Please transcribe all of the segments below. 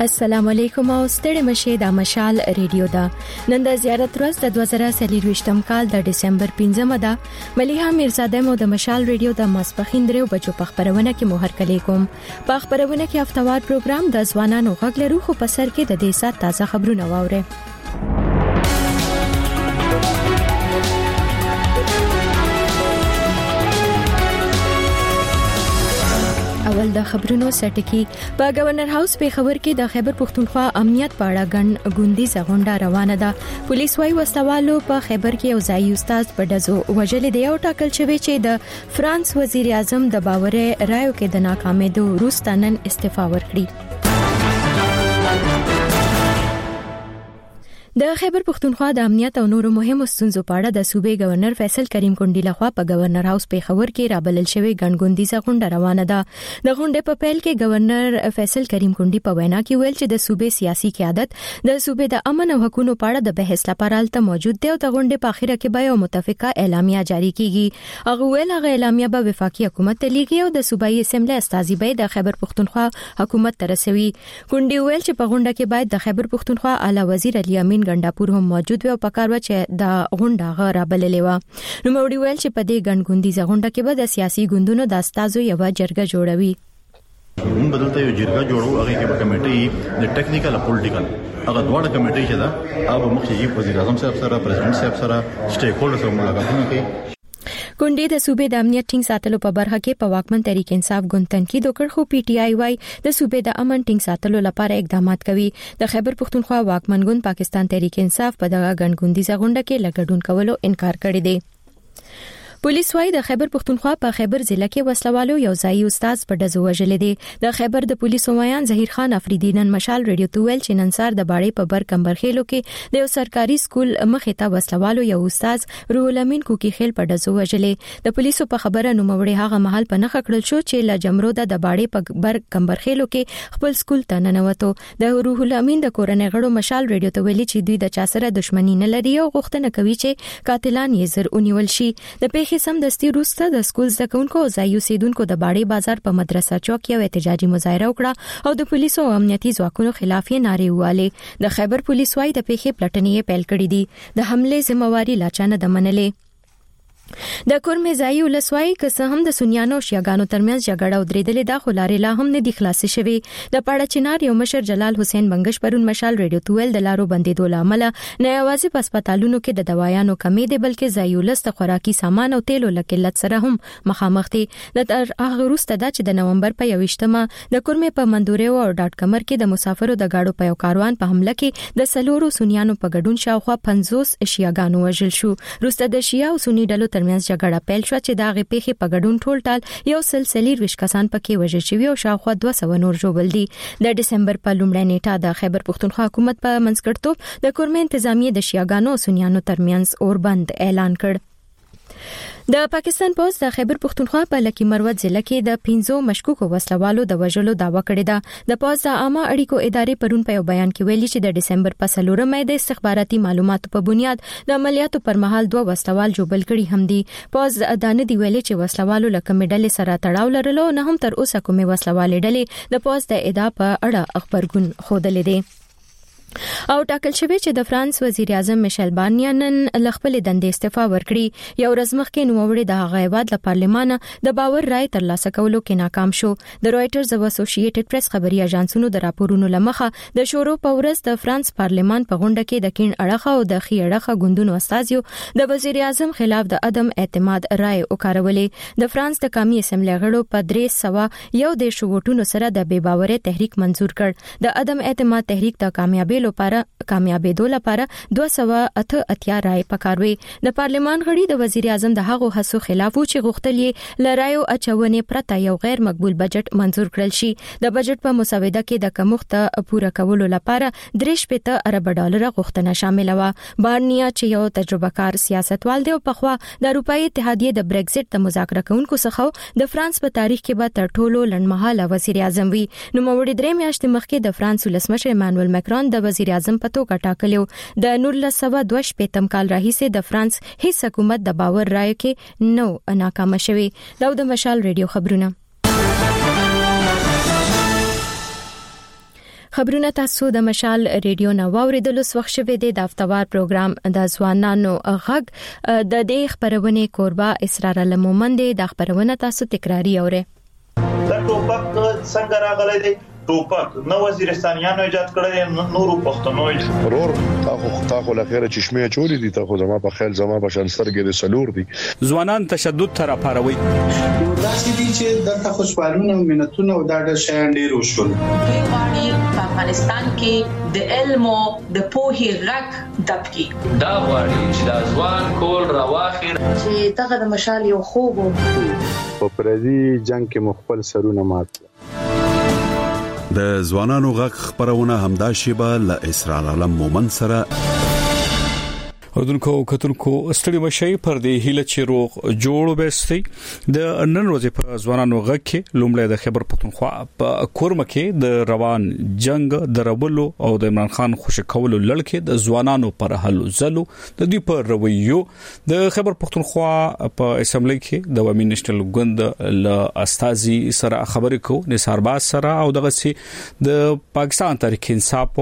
السلام علیکم او ستړي مشه د مشال ریډیو دا نن د زیارت ورځ د 2023م کال د ډسمبر 15مه ده. مليحه میرزاده مو د مشال ریډیو د ماسپخین درو بجو په خبرونه کې مهر کلی کوم. په خبرونه کې هفتوار پروګرام د ځوانانو غږ لرو خو په سر کې د دې سات تازه خبرونه واوري. اول د خبرونو سټکی په گورنر هاوس په خبر کې د خیبر پختونخوا امنیت په اړه ګڼ غونډه غونډه روانه ده. پولیس وايي وسوالو په خیبر کې یو ځای استاد په دزو وجل دی او ټاکل شوی چې د فرانس وزیر اعظم د باورې رایو کې د ناکامېدو وروسته نن استعفا ورکړي. د خیبر پختونخوا د امنیت او نورو مهمو ستونزو په اړه د صوبې گورنر فیصل کریم کونډی لخوا په گورنر هاوس په خبر کې رابلل شوی ګڼګوندیزه غونډه روانه ده. د غونډې په پیل کې گورنر فیصل کریم کونډی په وینا کې ویل چې د صوبې سیاسي قیادت د صوبې د امن او حقوقو په اړه د بحث لپاره الته موجود دی او د غونډې په اخیره کې به یو متفقه اعلامیه جاری کیږي. هغه ویل هغه اعلامیه به وفاقي حکومت ته لیږي او د صوبایي اسمبلی استازي به د خیبر پختونخوا حکومت ته رسوي. کونډی ویل چې په غونډه کې باید د خیبر پختونخوا اعلی وزیر علي امین ګنداپور هم موجود وي او پکار و چې د غونډه غره بللې و. نو موري ویل چې په دې ګڼګوندیزه غونډه کې به د سیاسي ګوندونو د استازو یو جرګه جوړوي. موږ بدلته یو جرګه جوړو هغه کې به کمیټي د ټیکنیکل او پولیټیکل هغه دواړه کمیټي چې دا هغه مخکې وزیر اعظم صاحب سره پریزیدنت صاحب سره سټیک هولډر سره ملاقاتونه کوي. کونډې د صوبې د امنیت ټینګ ساتلو په برخه کې په واکمن تحریک انصاف ګوند تنقید وکړ خو پی ټی آی وايي د صوبې د امن ټینګ ساتلو لپاره اقدامات کوي. د خیبر پختونخوا واکمن ګوند پاکستان تحریک انصاف په دغه ګڼګوندیزه غونډه کې لګډون کولو انکار کړی دی. پولیس وايي د خیبر پختونخوا په خیبر ضلع کې وسلوالو یو ځای استاد په دزو وجل دي. د خیبر د پولیسو ویان ظهیر خان افریدی نن مشال ریډیو ته ویل چې نن سار د باړې په بر کمبرخیلو کې د یو سرکاري سکول مخې ته وسلوالو یو استاد روح الامین کوکی خیل په دزو وجلې. د پولیسو په خبره نوموړي هغه محل په نخ کړل شو چې ل جمرو د باړې په بر کمبرخیلو کې خپل سکول ته ننوتو. د روح الامین د کورنۍ غړو مشال ریډیو ته ویلي چې دوی د چا سره دښمنی نه لري او غوښتنه کوي چې قاتلان یې زر ونیول شي. د پیښې سمدستي وروسته د سکول زدهکونکو او ځایي اوسیدونکو د باړې بازار په مدرسه چوک یو احتجاجي مظاهره وکړه او د پولیسو او امنیتي ځواکونو خلاف یې نارې ووالې. د خیبر پولیس وايي د پیښې پلټنې پیل کړې دي. د حمله ذمہواری لا چا نه منلې. د کورمه ځای ولسوای که هم د سنیانو او شیعاګانو ترمنځ جګړه ودرېدلې ده خو لارې لا هم نه دي خلاصې شوې. د پاړه چنار یو مشر جلال حسین بنگش پرون مشال ریډیو تویل د لارو بندیدو لامل نه یوازې په هسپتالونو کې د دوايانو کمی دي بلکې ځای ولست خوراکي سامان او تیلو لکلت سره هم مخامخ دي. د هغه وروسته د چې د نومبر په 28مه د کورمه په مندوري او ډاټ کمر کې د مسافرو د گاډو په یو کاروان په حمله کې د سلورو سنیانو په ګډون شاوخوا 50 شیعاګانو وژل شو. وروسته د شیعه او سنی ډلو ترمنځ جګړه پیل شو چې دغه پیښې په ګډون ټول ټال یو سلسله ویش کسان پکې وژل شوی او شاوخوا 200 نور ژوبل دي. د ډسمبر په لومړۍ نیټه د خیبر پختونخوا حکومت په منځګړیتوب د کورمه انتظامیه د شیعاګانو او سنیانو ترمنځ اوربند اعلان کړ. د پاکستان پولیس د خیبر پختونخوا په لکی مروت ضلع کې د 15 مشکوکو وسلوالو د وژلو داوا کړې ده. د پولیس د عامه اړیکو ادارې پرون په یو بیان کې ویلي چې د ډسمبر په 4مه د استخباراتي معلوماتو په بنیاد د عملیاتو پر مهال 2 وسلوال جوبل کړي هم دي. پولیس دانه دی ویلي چې وسلوالو لکه مډل سره تړاو لرلو نه هم تر اوسه کومه وسلوالې ډلې د پولیس د ادعا په اړه خبرګون خوده لیدي. او ټاکل شوی چې د فرانس وزیر اعظم میشل بارنیا نن خپل دندې استعفا ورکړي. یو ورځ مخکې نوموړي د هغه هیواد له پارلمان د باور رائے ترلاسه کولو کې ناکام شو. د رويټرز او اسوسییټډ پریس خبري اژانسونو د راپورونو لمخه د شورو په ورځ د فرانس پارلمان په غونډه کې د کین اړخه او د خي اړخه ګوندونو استازیو د وزیر اعظم خلاف د عدم اعتماد رائے وکړولې. د فرانس د قومي اسمبلی غړو په 301 ووټونو سره د بے باورۍ تحریک منزور کړ. د عدم اعتماد تحریک د کامیابېدو لپاره 288 رائے پکاروي. د پارلمان غړي د وزیر اعظم د هغو هڅو خلاف چې غوښتل یې لرایو اچونې پرته یو غیر مقبول بجټ منزور کړل شي. د بجټ په مسوده کې د کمښت پوره کولو لپاره 3 ارب ډالر غوښتنه شامل و. بارنیا چې یو تجربه کار سیاستوال دی او په خوا د اروپאי اتحادیه د بریگزټ د مذاکره کوونکو څخه د فرانس په تاریخ کې به تر ټولو لنډمهاله وزیر اعظم وي. نو موري 3 میاشتې مخکې د فرانس ولسمشر ایمانوئل ماکرون د وزیر اعظم په توګه ټاکلو. د 1922 کال راهیسې د فرانس هیڅ حکومت د باور رایو کې نو ناکام شوی. دا د مشال ریډیو خبرونه. خبرونه تاسو د مشال ریډیو نو اوریدل وخت شوه د دافتوار پروګرام د ځوانانو غږ د دې خبرونه کوربه اسرار المومند د خبرونه تاسو تکراری اوره دا ټوپک څنګه راغلی دی ټوپک نو وزیرستانیانو ایجاد کړی نورو پښتنو ورور تاخو لخيره چشمه چولې دي تاخو زما په خیال زما په شانسترګې د سلور دي ځوانان تشدد تر پاروي داسې دي چې د خوشحالونه مينتونه او د شیان ډیر وشول دوی غواړي په افغانستان کې د علم او د پوهې غږ دبکي دا غواړي چې د ځوان کول راواخیر چې دغه د مشال یو خوب په پردي جنگ کې مخبل سرونه مات د ځوانانو غږ خبرونه همدا شیبه ل اسرار علم مومن سره اردوونکو کتونکو ستړي مشي پر دې هیله چې روغ جوړ وبستي د نن ورځې په ځوانانو غږ کې لومړی د خبر پښتونخوا په کورمه کې د روان جنگ درولو او د عمران خان خوشی کولو لړکې د ځوانانو پر هلو زلو د دوی پر رویو د خبر پښتونخوا په اسمبلی کې د ومن نېشنل ګوند ل استازي سره خبرې کو نثار باز سره او دغه سي د پاکستان تحریک انصاف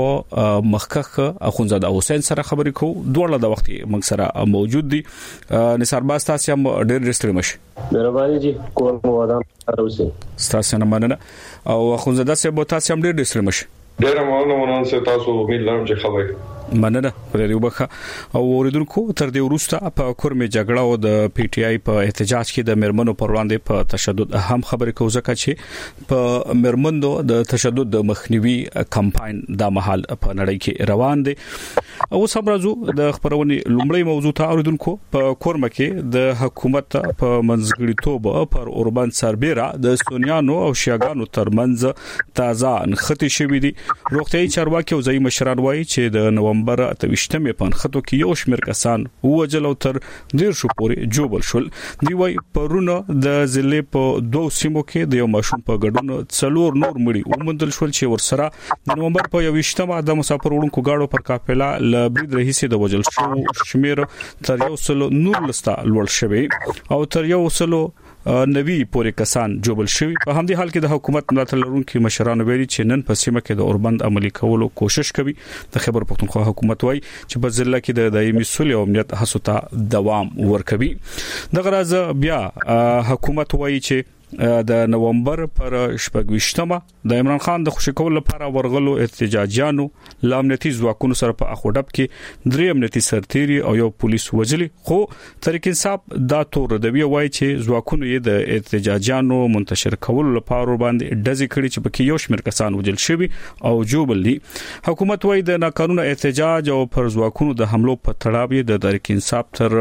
مخکخ اخونزاده حسین سره خبرې کو دوړه د موږ سره موجود دي نثار باز تاسو هم ډېر رستړي مشي مهرباني جی کوم ودان راوځي تاسو نه مننه او خونزاده سه بو تاسو هم ډېر رستړي مشي ډېر مونږ سه تاسو امید لرم چې خبرې مننه پر دې وبخه او اوریدونکو تر دې وروسته په کورمه جګړه او د پی ټی آی په احتجاج کې د مرمنو پر وړاندې په تشدد اهم خبرې کوزه چې په مرمندو د تشدد د مخنیوي کمپاین د محل په نړۍ کې روان دي او سمرازو د خبرونې لومړی موضوع ته اوریدونکو په کورمه کې د حکومت په منځګړیتوب پر اوربان سربېرا د سونیانو او شیاګانو ترمنځ تازه انختی شوې دي روغتي چارواکي او ځای مشران وایي چې د نومبر 28مې په خطو کې یو شمېر کسان وجل او تر ډیر شو پورې جوړل شول دی وای پرونه د ضلع په دوه سیمو کې د یو ماشوم په ګډون څلور نور مړي ومندل شول چې ورسره د نومبر په 28مه د مسافر وړونکو گاډو پر قافله ل برید رئیس د وجل شو شمېر تر یو سل نور لستا لوړ شوی او تر یو سل نوی پورې کسان جوړل شوی په همدې حال کې د حکومت ملاتړ لرونکو مشرانو ویلي چې نن په سیمه کې د اوربند عملي کولو کوشش کوي د خبر پښتونخوا حکومت وایي چې په ضلع کې د دایمي صلح او امنیت هڅو ته دوام ورکوي دغه راز بیا حکومت وایي چې د نومبر پر 28مه د عمران خان د خوشی کول لپاره ورغلو احتجاجیانو لامنیتي ځواکونو سره په اخوډب کې درې امنیتي سرتيري او یو پولیس وجلي خو تحریک انصاف دا تور د وی وای چې ځواکونو یې د احتجاجیانو منتشر کول لپاره باندې ډزې کړي چې پکې یو شمېر کسان وجل شوی او جوړل دي حکومت وای د ناقانونه احتجاج او پر ځواکونو د حملو په تړاو د تحریک انصاف تر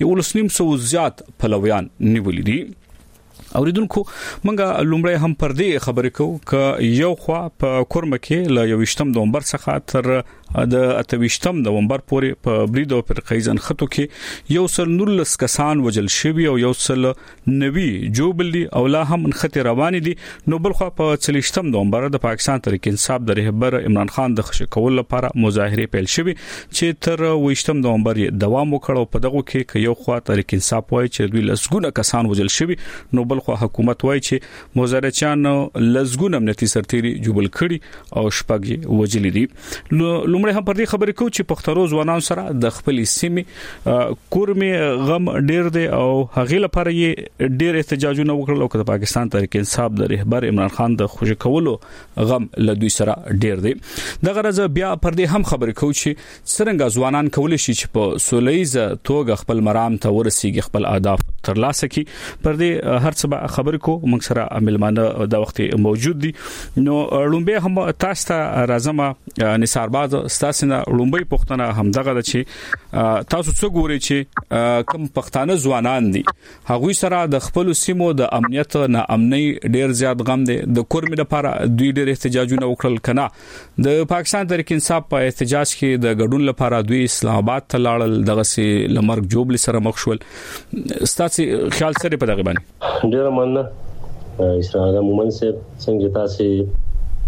1.5 زیات پلویان نیولې دي اوریدونکو منګه لومړی هم پر دې خبرې کوو ک یو خوا په کورمه کې ل 28 نومبر څخه تر د 28 نومبر پورې په بریدو پر قیزن خطو کې یو سل نورلس کسان وجل شوی او یو سل نوی جوبلی او لا هم خطر روان دي نو بل خو په 30 نومبر د پاکستان تحریک انصاف د رهبر عمران خان د خوشی کول لپاره مظاهره پیل شوی چې تر 28 نومبر دوام وکړو په دغه کې یو خوا تحریک انصاف وایي چې دوی لسګونه کسان وجل شوی نو بل خو حکومت وایي چې مظاهرچیان لسګونه امنیتي سرتيري جوبل کړي او شپږ وجل دي لومړی هم پر دې خبرې کوو چې پښتورو ځوانان سره د خپل سیمې کورمه غم ډیر دی او هغه لپاره یې ډیر احتجاجونه وکړل او د پاکستان تحریک انصاف د رهبر عمران خان د خوشی کولو غم له دوی سره ډیر دی دغه راز بیا پر دې هم خبرې کوو چې څنګه ځوانان کولای شي چې په سولېز توګه خپل مرام ته ورسیږي خپل اهداف ترلاسه کړي پر دې هر څه خبرې کوو موږ سره ملمانه د وخت موجود دي نو لومبه هم تاسو ته راځم نثار باز تاسو نه لومبه پښتنه هم دغه چې تاسو څه ګوري چې کوم پښتانه ځوانان دي هغه سره د خپل سیمو د امنیت نه امني ډیر زیات غم دي د کورمه لپاره دوی ډیر احتجاجونه وکړل کنه د پاکستان تحریک انصاف په احتجاج کې د ګډون لپاره دوی اسلام آباد ته لاړل دغه سي لمرګ جوبل سره مخ شول تاسو خیال سره په دغه باندې ډیر مننه اسرائیل مومن سره څنګه تاسو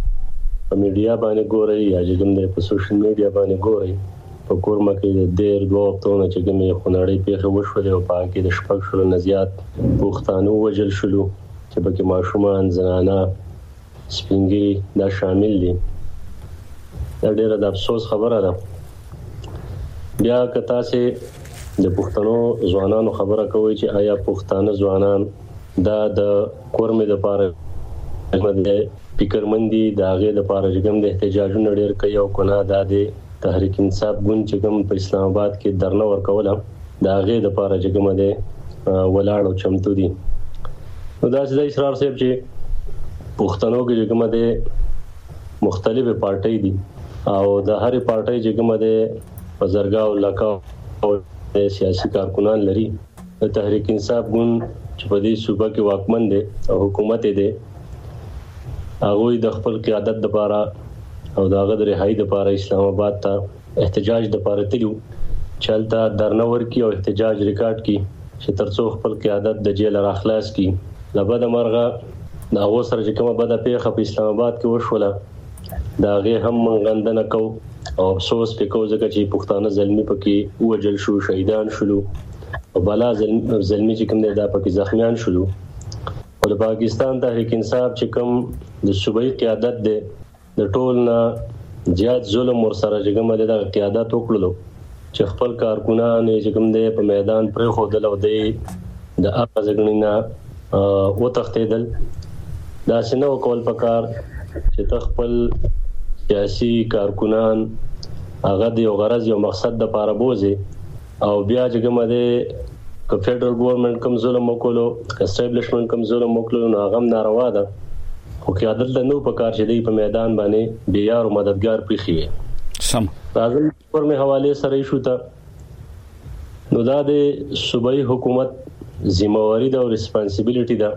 په میډیا باندې ګوري یا چې په سوشل میډیا باندې ګوري په کورمه کې د ډیر دوه هفتونه چې کومې خنړې پیښه وشولې او په کې د شپږ شلو نه زیات پښتانه وجل شول چې پکې ماشومان زنانه سپینګي دا شامل دي ډېر د افسوس خبره ده. بیا کتا سي د پښتنو ځوانانو خبره کوي چې آیا پښتانه ځوانان دا د کورمې د پاره د فکرمندي د هغه د پاره چې کوم د احتجاجونو ډېر کوي او کنه د تحریک انصاف ګوند چې کوم په اسلام آباد کې درنه ورکوله د هغه د پاره چې کوم د ولاړ او چمتو دي. نو دا چې اسرار صاحب چې پښتنو کې کوم د مختلفه پارټي دي او د هرې پارټي چې کوم د بزرګاو لکه او سیاسي کارکونان لري. د تحریک انصاف ګوند چې په دې صوبه کې واکمن دي او حکومت دي هغه د خپل قیادت لپاره او د هغه د رهایی لپاره اسلام آباد ته احتجاج لپاره تلو چلته درنور کی او احتجاج ریکارډ کی چې ترڅو خپل قیادت د جیل راخلاص کی. لبد مرغه دا غو سره چې کومه بده پیښه په اسلام آباد کې وشوله دا غي هم غندنه کو او افسوس وکاو ځکه چې پښتانه زلمی پکې وجل شو، شهیدان شول او بلا زلمی چې کوم دا پکې زخمیان شول. او د پاکستان تحریک انصاف چې کوم د صوبایي قیادت د ټول نه زیات ظلم ور سره چې کوم د قیادت وکړلو چې خپل کارکونان چې کوم د په میدان پر خو د لو د اغازګنینا او تختیدل دا شنو کول پکار چې خپل سیاسي کارکونان هغه د یو غرض یو مقصد د پاره بوزي او بیا چې کوم د فدرال ګورنمنت کوم ظلم وکړو اسټابلیشمنت کوم ظلم وکړو نو هغه ناروا ده. خو قیادت له نو پکار چې دی په میدان باندې بیا او مددگار پېخي سم راځم پر مې حواله سره شو ته نو دا د صوبایي حکومت ذمہواری ده او ریسپانسیبিলিټي ده.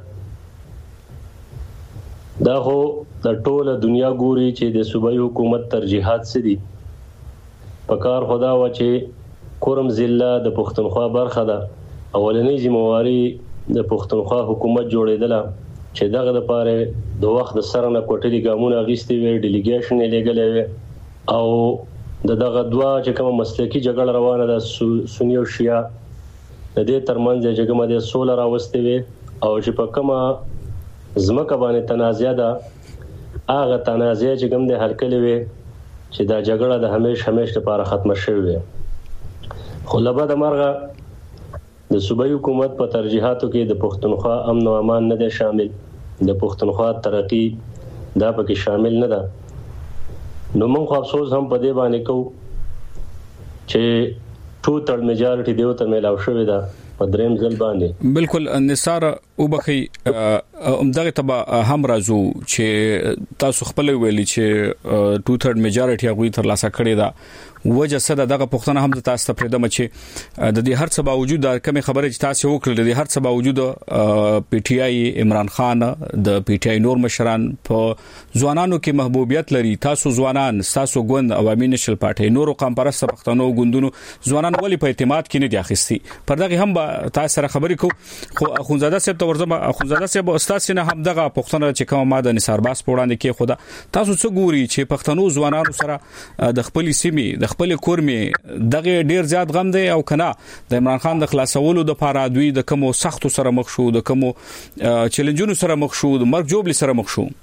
دا هو د ټوله دنیا ګوري چې د صوبایي حکومت ترجیحات څه دي. پکار خدا و چې کورم ضلع د پښتونخوا برخه ده. اولنۍ ذمہواری د پښتونخوا حکومت جوړېدله چې دغه د پاره د وخت سره نه کوټلي ګامونه غیستي وي، ډیلیګیشن یې لګلې وي او دغه دوا چې کوم مسلکی جګړه روانه ده سنی او شیعه د دې ترمنځ چې کومه د سولر راوستي وي او چې په کومه زمکه باندې تنازع ده هغه تنازع چې کوم د حل کړي وي چې دا جګړه د همیش لپاره ختمه شوه. خو لبا د مرغه د صوبایي حکومت په ترجیحاتو کې د پښتونخوا امن او امان نه ده شامل، د پښتونخوا ترقی دا پکې شامل نه ده. نو موږ افسوس هم په دې باندې کوو چې ټوټل میجارټي دیو ته ملاو شوې ده په دریم ځل باندې. بالکل نثار او بخي دغه تبا هم راځو چې تاسو خپل ویلي چې 2/3 میجارټي هغه تر لاسه کړی ده. وجه صدا دغه پښتنه هم تاسو ته پرېدم چې د دې هر څه باوجود د کوم خبره چې تاسو وکړل د هر څه باوجود پی ټی آی عمران خان د پی ټی آی نور مشران په ځوانانو کې محبوبیت لري. تاسو ځوانان تاسو ګوند عوامي نشل پارټي نورو قوم پرست پښتنو ګوندونو ځوانان ولې په اعتماد کې نه دي اخیستي. پر دغه هم تاسو سره خبرې کو خو اخونزاده صاحب ته ورځم. اخونزاده صاحب استاد سینه هم دغه پښتنه چې کوم ماده نثار باس پوړاندې کې خدا تاسو څه ګوري چې پښتنو ځوانانو سره د خپل سیمې د خپل کورمې دغه ډیر زیات غم دی او کنه د عمران خان د خلاصولو د پاره دوی د کومو سختو سره مخ شو، د کومو چیلنجونو سره مخ شو، د مرګ جوړ سره مخ شو.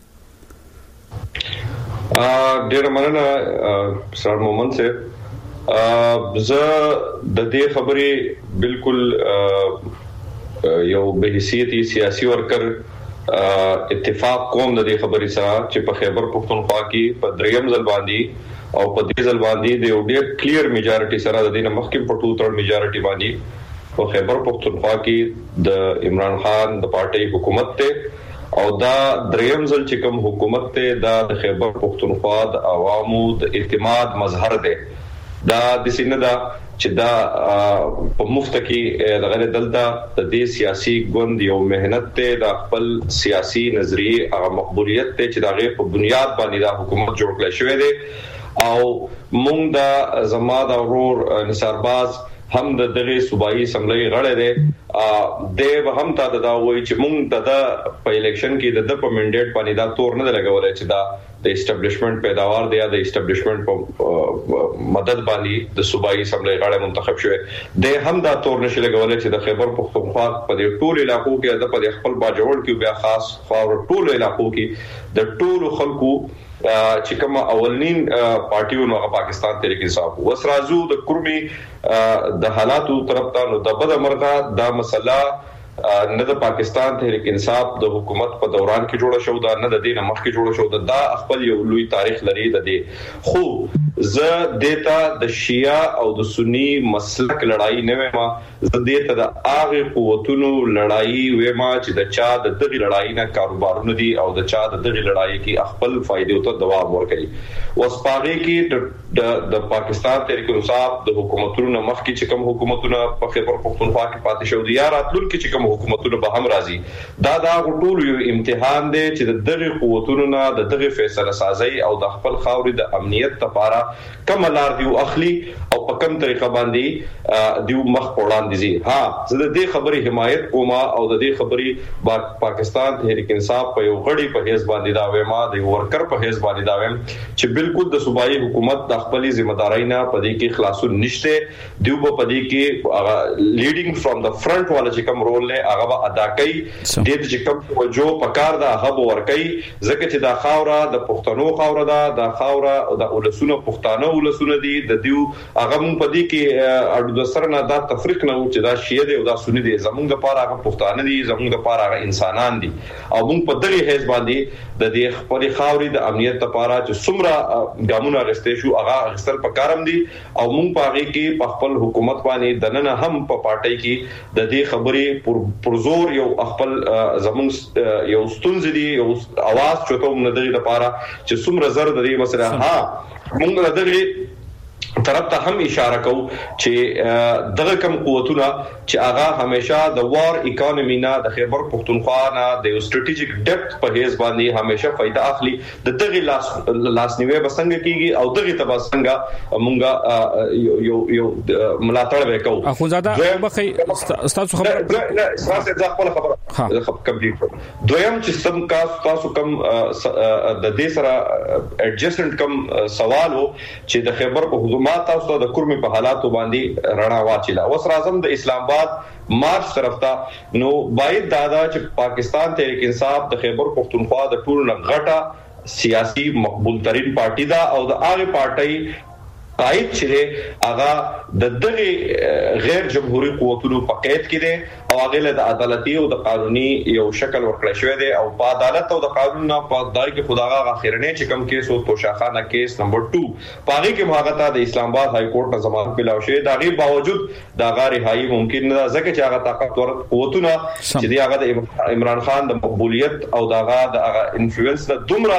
ډیر مننه سر مومن صاحب. زه د دې خبرې بالکل یو به حیثیتي سیاسي ورکر اتفاق کوم د دې خبرې سره چې په خیبر پښتونخوا کې په دریم ځل باندې او په دې ځل باندې د یو ډېر کلیر میجارټي سره د دې مخکې په 2/3 میجارټي باندې په خیبر پښتونخوا کې د عمران خان د پارټي حکومت ته او دا دریم ځل چې کوم حکومت ته د خیبر پښتونخوا د عوامو د اعتماد مظهر دی. دا د سینه دا چې دا په مفت کې دغه دلته د دې سیاسي ګوند یو مهنت ته د خپل سیاسي نظریه او مقبولیت ته چې دغه په بنیاد باندې دا حکومت جوړ کړی شوی دی او مونږ دا زما د ورور نثارباز هم د دغه صوبایي اسمبلی غړی دی د هم تا دا وایي چې مونږ د په الیکشن کې د په منډیټ باندې دا تور نه لګولای چې دا د اسټابلیشمنت پیداوار دی یا د اسټابلیشمنت په مدد باندې د صوبایي اسمبلی غړي منتخب شوی د هم دا تور نشي لګولای چې د خیبر پختونخوا په دې ټول علاقو کې د په خپل باجوړ کې بیا خاص خاور ټول علاقو کې د ټول خلکو چې کوم اولنین پارټیونو هغه پاکستان تحریک انصاف وس رازو د کورمي د حالاتو طرف ته نو د بد مرغه دا مسله نه د پاکستان تحریک انصاف د حکومت په دوران کې جوړه شو دا نه د دین مخ کې جوړه شو دا خپل یو لوی تاریخ لري د دې خو ز دیتا د شیعه او د سنی مسلک لړای نه وېما ز دیتا د هغه قوتونو لړای وېما چې د چا د دغه لړای نه کاروبارونه دي او د چا د دغه لړای کې خپل فائدې ته دوام ورکړي وسپاغي کې د پاکستان تحریک انصاف د حکومتونو مخ کې چې کوم حکومتونه په خیبر پختونخوا کې پاتې شو دي یا راتلونکي کې چې کوم حکومتونه به هم راځي دا ټول یو امتحان دی چې د دغه قوتونو نه د دغه فیصله سازي او د خپل خاورې د امنیت لپاره کوم لار دی اخلي او په کوم طریقه باندې دیو مخ وړاندې زی ها زه د دې خبرې حمایت کوم او د دې خبرې پاکستان تحریک انصاف په یو غړي په حساب باندې دا وایم د ورکر په حساب باندې دا وایم چې بالکل د صوبایي حکومت د خپل ځمېدارۍ نه پدې کې خلاصون نشته دیو په پدې کې لیډینګ فرام د فرنٹ والا چې کوم رول له هغه ادا کوي د دې چې کوم وجو پکار دا هغه ور کوي ځکه چې دا خاوره د پښتنو خاوره ده د خاوره د ولسونو پښتانه ولسونه دي د دیو هغه مون پدې کې اډو د سره نه دا تفریق نه و چې دا شیعه دي او دا سنی دي زمونږ لپاره هغه پښتانه دي زمونږ لپاره هغه انسانان دي او مون په دغه حساب باندې د دې خپل خاورې د امنیت لپاره چې څومره ګامونه غستې شو هغه غستل پکارم دي او مون په هغه کې په خپل حکومت باندې دننه هم په پارټي کې د دې خبرې پرزور یو خپل زمون یو ستونزې دي یو आवाज چوتو نه دی لپاره چې څومره زر د دې مسله ها موږ دغه طرف ته هم اشاره کوو چې دغه کم قوتونه چې هغه همیشه د وار اکانومي نه د خیبر پختونخوا نه د استراتیژیک ډیپث په هیڅ باندې همیشه فائدہ اخلي د دغه لاس نیوي بسنګ کیږي او دغه تبسنګ مونږه یو ملاتړ وکاو اخوزاده بخي تاسو خبره نه تاسو ځکه خپل خبره کمپلیټ دویم چې سم تاسو کم د دې سره ایڈجسټمنٹ کم سوالو چې د خیبر په ما تاسو د کورمي په حالاتو باندې رڼا واچیلا اوس راځم د اسلام آباد مارچ طرف ته نو باید دادا چې پاکستان تحریک انصاف د خیبر پختونخوا د ټول غټه سیاسي مقبول ترين پارټي دا او د هغه پارټي قائد چې هغه د دغه غیر جمهوریت قوتونو په قید کې دي او هغه له عدالتي او د قانوني یو شکل ورکړی شوی دی او په عدالت او د قانون نه په دای کې خداغه اخیرنه چې کم کیس او توشاخانه کیس نمبر 2 پاره کې مهاغتا د اسلام آباد های کورټ نه ضمانت ملاو شوی دا غي باوجود دا غیر هاي ممکن نه ځکه چې هغه طاقتور قوتونه چې دی هغه د عمران خان د مقبولیت او دغه د انفلوئنس د دومره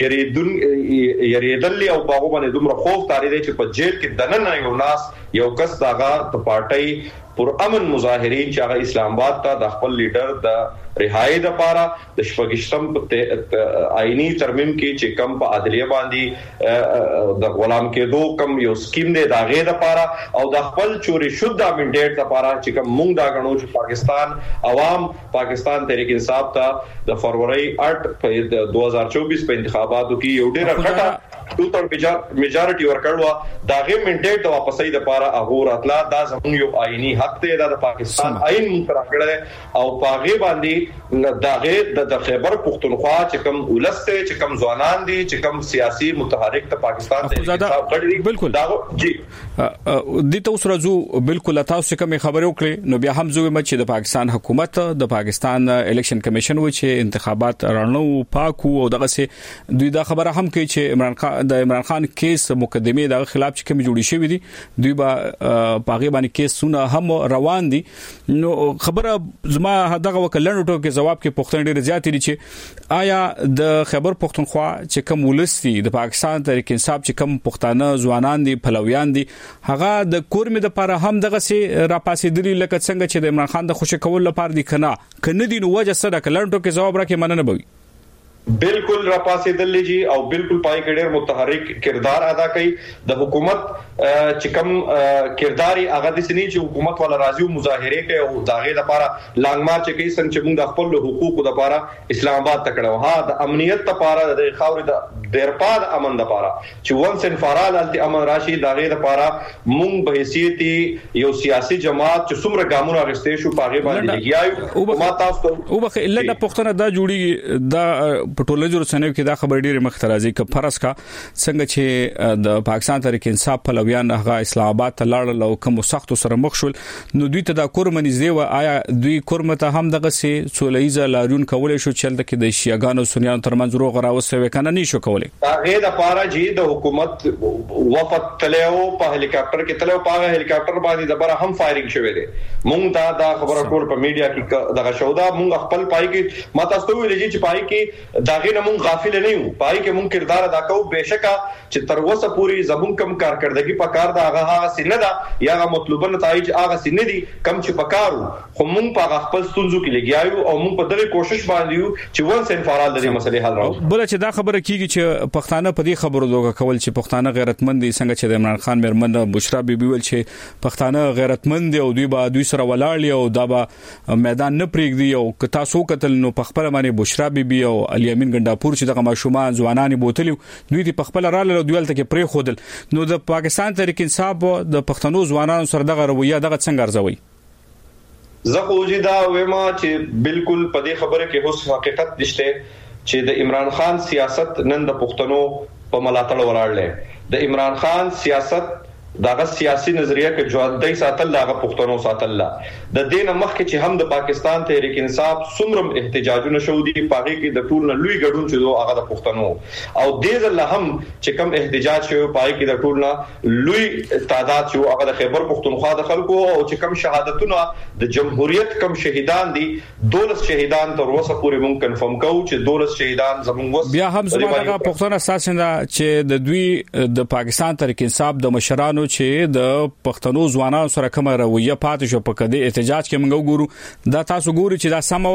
یریدل او باغ باندې دومره خوف تاری دی چې په جیل کې دننه یو ناس یو کس داغه د پارټي پر امن مظاهرین چې هغه اسلام آباد ته د خپل لیډر د رهایی د پاره د شپږشتم آئینی ترمیم کې چې کم په عدلیه باندې د غلام کېدو کم یو سکیم دی دا غي د پاره او د خپل چوري شوده منډیټ د پاره چې کم مونږ دا غنو چې پاکستان عوام پاکستان تحریک انصاف ته د فروری 8 په 2024 په انتخاباتو کې یو ډېر غټه میجارټي ورکړوا دا غي منډیټ د واپسې د پاره هغه راتلا دا زموږ یو آئینی حق دی د پاکستان آئین مقرره او پاغي باندې دا غیر د خیبر پختونخوا چې کوم ولسته چې کوم ځوانان دي چې کوم سیاسي متحرک ته پاکستان ته حساب کړی بالکل دا جی د تاسو راځو بالکل تاسو کوم خبرو کړی نو بیا هم زوی مچ د پاکستان حکومت د پاکستان الیکشن کمیشن و چې انتخابات رانو پاکو او دغه سي دوی دا خبره هم کوي چې عمران خان کیس مقدمه د خلاف چې کوم جوړی شوی دي دوی با پاغي باندې کیسونه هم روان دي نو خبره زما دغه وکړنه کې جواب کې پښتون ډېر زیات دي چې آیا د خیبر پختونخوا چې کوم ولستي د پاکستان تحریک انصاف چې کوم پښتانه ځوانان دي پلویان دي هغه د کورمې د لپاره هم دغه سي راپاسېدلي لکه څنګه چې د عمران خان د خوشی کول لپاره دي کنه دي نو وجه سره کلنټو کې جواب راکې مننه بوي بالکل راپاسېدل جی او بالکل پای کې ډېر متحرک کردار ادا کړي د حکومت چې کوم کرداري هغه د سني چې حکومت ولا راځي مظاهره کوي او داغه لپاره لانګ مارچ کوي څنګه چې موږ د خپل حقوقو لپاره اسلام آباد ته کړو ها د امنیت لپاره د خاورې د دیرپا د امن د پاره چې ونس ان فارال التی امن راشي دا غیر د پاره مونږ به حیثیت یو سیاسي جماعت چې څومره ګامونه اغستې شو پاغه باندې لګیایو ما تاسو او بخ الا د پښتنه دا جوړي دا پټولوژي رسنیو کې دا خبر ډیره مختلازي ک فرض کا څنګه چې د پاکستان تحریک انصاف په لویان هغه اسلام آباد ته لاړل او کوم سخت سره مخ شول نو دوی ته دا کورمنځ دی و آیا دوی کورمته هم دغه سي سولېزه لارون کولای شو چې د کې د شیعاګانو سنیانو ترمنځ روغ راوسوي کنه نشو کولای دا غیر د پاره چې د حکومت وفد تلو په هلیکاپټر کې تلو په هلیکاپټر باندې د بره هم فایرینګ شوه دي مونږ دا خبره ټول په میډیا کې دغه شودا مونږ خپل پای کې ما تاسو ته ویل چې پای کې داغه نه مونږ غافل نه یو پای کې مونږ کردار ادا کوو بهشکه چې تر اوسه پوری زمون کم کارکړدګي په کار دا هغه سینه دا یا مطلوبه نتایج هغه سینه دي کم چې پکارو خو مونږ په خپل ستونزو کې لګیایو او مونږ په دغه کوشش باندې یو چې ونس ان فارال د مسلې حل راوړو بل چې دا خبره کیږي چې پښتانه په دې خبرو دوه کول چې پښتانه غیرتمند دي څنګه چې د عمران خان مرمن بشرا بیبي ول چې پښتانه غیرتمند دي او دوی سره ولاړ او دا به میدان نه پریږدي او که تاسو کتل نو په خپل باندې بشرا بیبي او علي امین ګنداپور چې دغه ماشومان ځوانان بوتلی دوی په خپل رااله دوی ته کې پرې خودل نو د پاکستان تحریک انصاف د پښتنو ځوانانو سره دغه رویه دغه څنګه ارزوي زه خو دا وېما چې بالکل په دې خبره کې هوس حقیقت نشته چې د عمران خان سیاست نن د پښتنو په ملاتړ ولاړل د عمران خان سیاست داغه سیاسي نظریه کې ژوندۍ ساتل داغه پښتنو ساتل د دین مخکې چې هم د پاکستان تحریک انصاف سمرم احتجاجونه شو دي پاغي کې د ټول نه لوی ګډون چې هغه د پښتنو او دې ځل هم چې کم احتجاج شو پاغي کې د ټول نه لوی تعداد شو هغه د خیبر پښتونخوا د خلکو او چې کم شهادتونه د جمهوریت کم شهیدان دي 12 شهیدان تر اوسه پورې مونږ کنفرم کوو چې 12 شهیدان زموږ بیا هم زموږه پښتون اساس نه چې د دوی د پاکستان تحریک انصاف د مشرانو چې د پښتنو ځوانانو سره کومه رویه پاتې شو په کده احتجاج کې موږ ګورو دا تاسو ګوري چې دا سم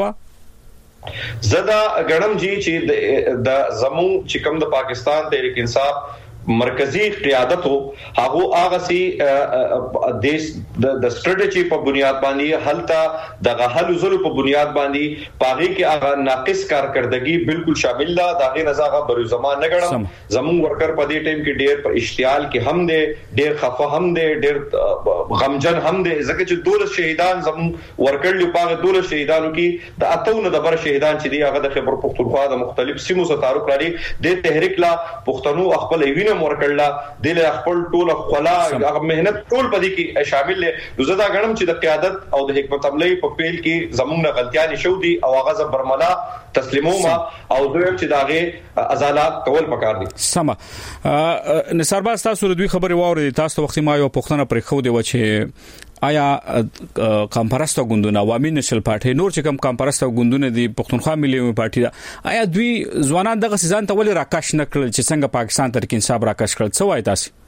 و زدا غړم جی چې د زمو چې کوم د پاکستان تحریک انصاف مرکزی قیادت هغه سي دیش د سټریټجی په بنیاد باندې حلتا د حل زلو په بنیاد باندې پاغي کې هغه ناقص کارکردګي بالکل شامل ده دغه نزاغه بر زمان نه غړم زمون ورکر په دې ټیم کې ډېر په اشتعال کې هم دي ډېر خفه هم دي ډېر غمجن هم دي ځکه چې 12 شهیدان زمون ورکر له پاغه 12 شهیدانو کې د اتونه د بر شهیدان چې دی هغه د خیبر پختونخوا د مختلف سیمو سره تعلق لري د تحریک لا پښتنو خپل وینه ورکړلا د خپل ټول خلا هغه مهنت ټول پدې کې شامل دي زدا غنم چې د قیادت او د حکمت عملی په پیل کې زمونږ غلطیاں شو دي او هغه زبرملا تسلیموما او دویم چې داغه ازالات کول پکار دي سم نثار باز تاسو دوی خبري واوري تاسو وخت ما یو پښتنه پرې خو دی و چې آیا کمپرسته غوندونه عوامي نشل پارټي نور چې کم کمپرسته غوندونه دي پښتونخوا ملي پارټي دا آیا دوی ځوانان دغه سيزان ته ولې راکاش نکړل چې څنګه پاکستان تحریک انصاف راکاش کړل څه وایي تاسو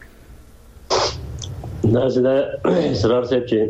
دا چې اسرار صاحب چې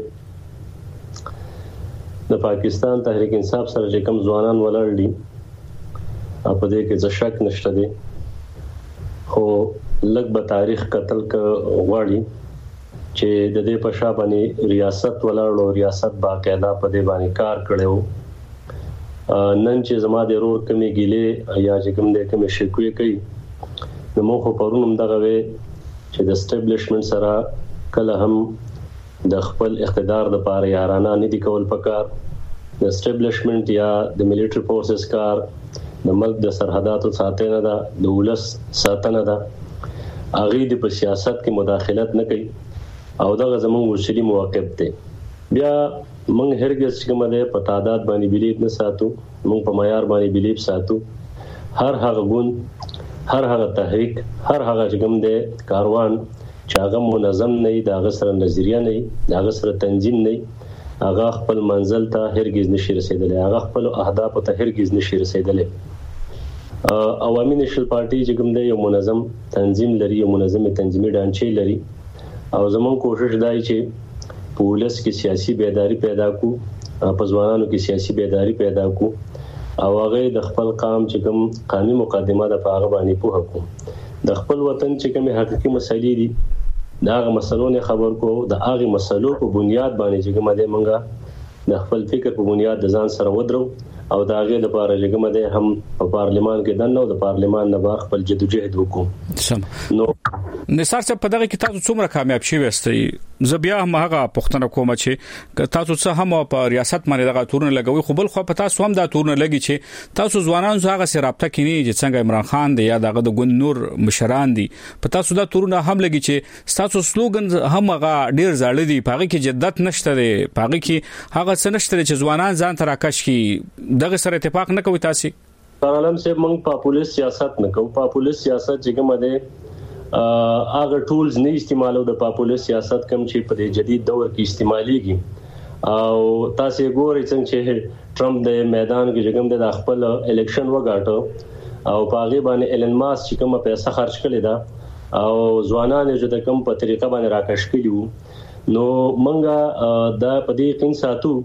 د پاکستان تحریک انصاف سره چې کوم ځوانان ولاړ دي په دې کې څه شک نشته دي خو لږ به تاریخ قتل ک غواړي چې د دې په شابهني ریاست ولاړو ریاست باقاعده په دې باندې کار کړو نن چې زما د رور کمی ګيله یا چې کوم دې کوم شکوې کوي نو مخ پرونم دغه وي چې د اسټابلیشمنت سره کله هم د خپل اقتدار د پاره یارانه نه دي کول پکار د اسټابلیشمنت یا د ملټری فورسز کار د ملک د سرحداتو ساتنه ده د ولس ساتنه ده اغه د په سیاست کې مداخلت نه کوي او دا زموږ ورشلي موقف دی بیا موږ هرګز کوم د په تعداد باندې بلیب نه ساتو موږ په معیار باندې بلیب ساتو هر هغه ګون هر هغه تحریک هر هغه کوم د کاروان چې هغه منظم نه دا غسر نظریه نه دا غسر تنظیم نه هغه خپل منزل ته هرګز نشي رسیدلی هغه خپل اهداف ته هرګز نشي رسیدلی عوامي نشل پارټي چې کوم د یو منظم تنظیم لري یو منظم تنظیمي ډانچې لري او زمون کوشش دای چې پولیس کې سیاسي بیداری پیدا کو په ځوانانو کې سیاسي بیداری پیدا کو او هغه د خپل قام چې کوم قانوني مقدمه د پاغه باندې په حکم د خپل وطن چې کوم حقيقي مسایلې دي دا هغه مسلو نه خبر کو د هغه مسلو په بنیاد باندې چې کومه د منګه د خپل فکر په بنیاد د ځان سره ودرو او دا غي د لپاره چې کوم ده هم په پارلیمان کې دنه او د پارلیمان نه بار خپل جدوجہد وکړو. سم نو نثار څه په دغه کې تاسو څومره کامیاب شوي یاستئ؟ زه بیا هم هغه پوښتنه کوم چې تاسو څه هم په ریاست باندې دغه تورونه لګوي، خو بل خو په تاسو هم دا تورونه لګي چې تاسو ځوانان زو هغه سره رابطه کینی چې څنګه عمران خان دی یا دغه د ګوند نور مشران دي، په تاسو دا تورونه هم لګي چې تاسو سلوګن هم هغه ډیر زړه دي، پاغي کې جدت نشته دی، پاغي کې هغه څه نشته چې ځوانان ځان تراکش کی دغه سره اتفاق نه کوي. تاسو عالم سے موږ پاپولیس سیاست نه کوو. پاپولیس سیاست چې کومه ده هغه ټولز نه استعمالو د پاپولیس سیاست کوم چې په جدید دور کې استعماليږي. او تاسو ګورئ څنګه چې ټرمپ د میدان کې کوم د خپل الیکشن وګاټو او پاغي باندې ایلن ماسک چې کومه پیسې خرج کړي دا او ځوانان چې د کوم په طریقه باندې راکش کړي، نو موږ دا په دې کې ساتو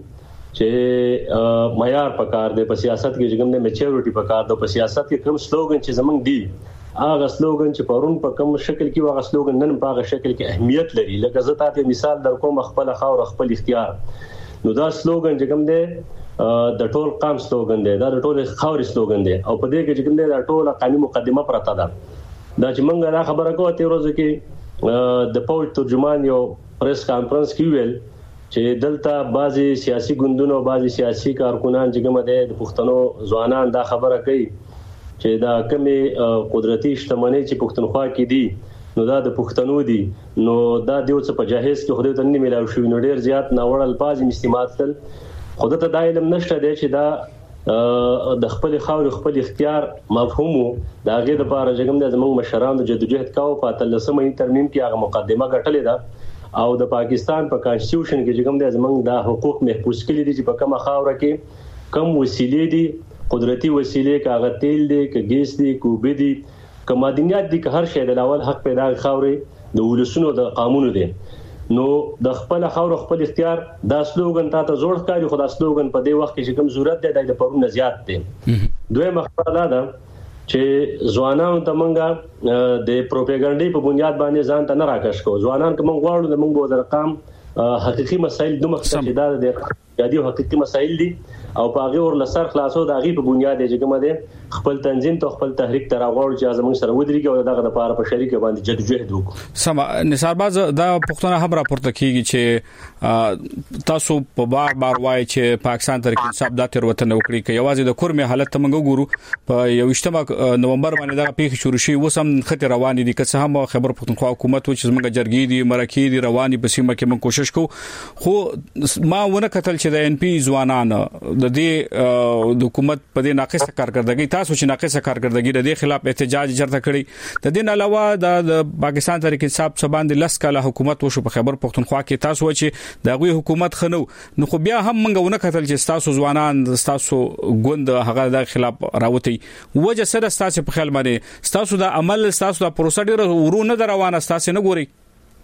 چې معیار پکار دی په سیاست کې چې کوم د میچورټي پکار دی. په سیاست کې کوم سلوګن چې زمونږ دی هغه سلوګن چې پرون په کوم شکل کې هغه سلوګن نن په هغه شکل کې اهمیت لري. لکه زه تاسو مثال درکوم خپل خاور خپل اختیار. نو دا سلوګن چې کوم دی د ټول قام سلوګن دی، دا د ټول خاور سلوګن دی او په دې کې چې کوم دی د ټول قانوني مقدمه پرته ده. دا چې موږ دا خبره کوو ته ورځ کې د پوج ترجمان یو پریس کانفرنس کې ویل چې دلته بعضي سیاسي ګوندونو او بعضي سیاسي کارکونان چې کومه د پښتنو ځوانان دا خبره کوي چې دا کمی قدرتي شتمنۍ چې پښتونخوا کې دي نو دا د پښتنو دي، نو دا دیو څه په جهیز کې خو ته نه ملاوي شو، نو ډیر زیات ناوړ الفاظ استعمال تل خود ته دا علم نشته دی چې دا د خپل خاور خپل اختیار مفهومو دا غي د لپاره چې کوم د زموږ مشرانو جدوجہد کاوه په 13 ترمیم کې هغه مقدمه غټلې ده او د پاکستان په کانسټیټیوشن کې چې کوم د زمنګ د حقوق محفوظ کړي دي چې په کومه خاوره کې کم وسیلې دي، قدرتي وسیلې کاغه تیل دي، کګیس دي، کوبه دي، کمادینیات دي، که هر شی د لاول حق پیدا خاورې د ولسونو د قانونو دي. نو د خپل خاور خپل اختیار دا سلوګن ته زوړ کاری خدا سلوګن په دې وخت کې چې کوم ضرورت دی د پرون زیات دی. دوی مخبره ده چې ځوانانو ته مونږه د پروپاګاندا په بنیاد باندې ځان ته نه راکش کو. ځوانان کوم غواړو د مونږ د رقم حقيقي مسایل د مختصر د جدي حقيقي مسایل دي او په هغه ور لسر خلاصو د هغه په بنیاد چې کومه ده خپل تنظیم ته خپل تحریک تر غوړ چې زموږ سره ودرېږي او دغه د پاره په شریک باندې جدوجہد وکړو. سم نثار باز دا پښتنه هم راپورته کیږي چې تاسو په بار وایي چې پاکستان تر کې انصاف د تیروتنه وکړي چې یوازې د کورمه حالت ته موږ ګورو په 28 نومبر باندې دا پیښه شروع شي وسم خطر روان دي که هم خبر پښتونخوا حکومت چې موږ جرګې دي مرکې دي رواني په سیمه کې موږ کوشش کوو، خو ما ونه کتل چې د ان پی ځوانان د دې د حکومت په دې ناقصه کارکردګي تاسو چې ناقصه کارکردګي د دې خلاف احتجاج جرته کړی. د دې علاوه د پاکستان تحریک انصاف سباند لس کاله حکومت وشو په خبر پښتونخوا کې تاسو چې د غوي حکومت خنو نو خو بیا هم موږ ونه کتل چې تاسو ځوانان تاسو ګوند هغه د خلاف راوتی وجه سره تاسو په خیال باندې تاسو د عمل تاسو د پروسیډر ورونه روانه تاسو نه ګوري.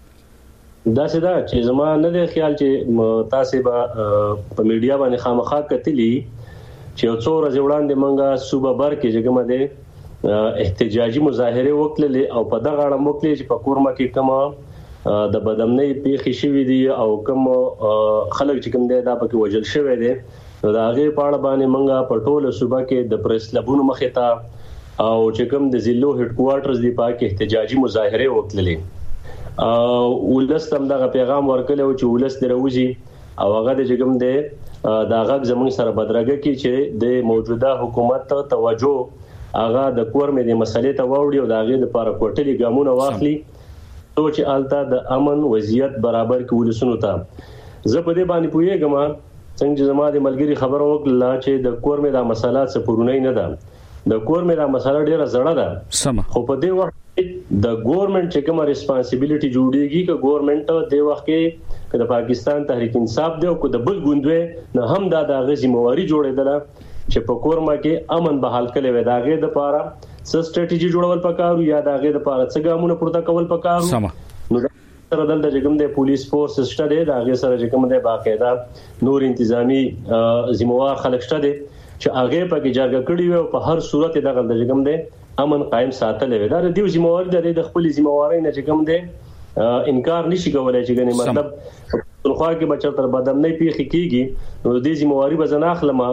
دا څه دا چې زما نه دی خیال چې تاسو به په میډیا باندې خامخا کتلی چې یو څو ورځې وړاندې مونږه صوبه بر کې چې کومه ده احتجاجي مظاهره وکړلې او په دغه اړه موکلې چې په کورما کې کومه د بدامنۍ پیښې شوې دي او کوم خلک چې کوم دی دا پکې وجل شوی دی، نو دا هغه په اړه باندې مونږه په ټوله صوبه کې د پریس لبونو مخې ته او چې کوم د ضلعو هډ کوارټرز دی پاکه احتجاجي مظاهره وکړلې او ولستم دغه پیغام ورکړل او چې ولست دروځي او هغه د جګم دی دا غږ زموږ سره بدرګه کې چې د موجوده حکومت ته توجه هغه د کورمې د مسلې ته وړي او د هغه لپاره کوټلي ګامونه واخلي چې الته د امن وضعیت برابر کې ولسونو ته. زه په دې باندې پوهیږم څنګه زما د ملګری خبر وکړه چې د کورمې د مسالات څخه پرونی نه ده، د کورمې د مسله ډیره زړه ده، خو په دې وخت د ګورنمنت چې کومه ریسپانسیبিলিټي جوړیږي چې ګورنمنت د وخت کې د پاکستان تحریک انصاف دی او د بل ګوندوي نه هم دا د غزمواري جوړیدله چې په کورما کې امن بحال کړي وي داغه د لپاره څه سټریټیجی جوړول پکارو یا داغه د لپاره څه ګامونه پورته کول پکارو. نو سره دلته چې کوم د پولیس فورس شته دی داغه سره چې کوم د باقاعده نور انتظامی ذمہوار خلک شته دي چې هغه په کې جرګه کړي وي او په هر صورت دغه د چې کوم د امن قائم ساتل وي. دا د دې ذمہوار د خپل ذمہوارۍ نه چې کوم دی انکار نشي کولای چې غني مطلب خو کې بچو تر بدم نه پیخي کیږي نو د دې ذمہواری به زنه اخلم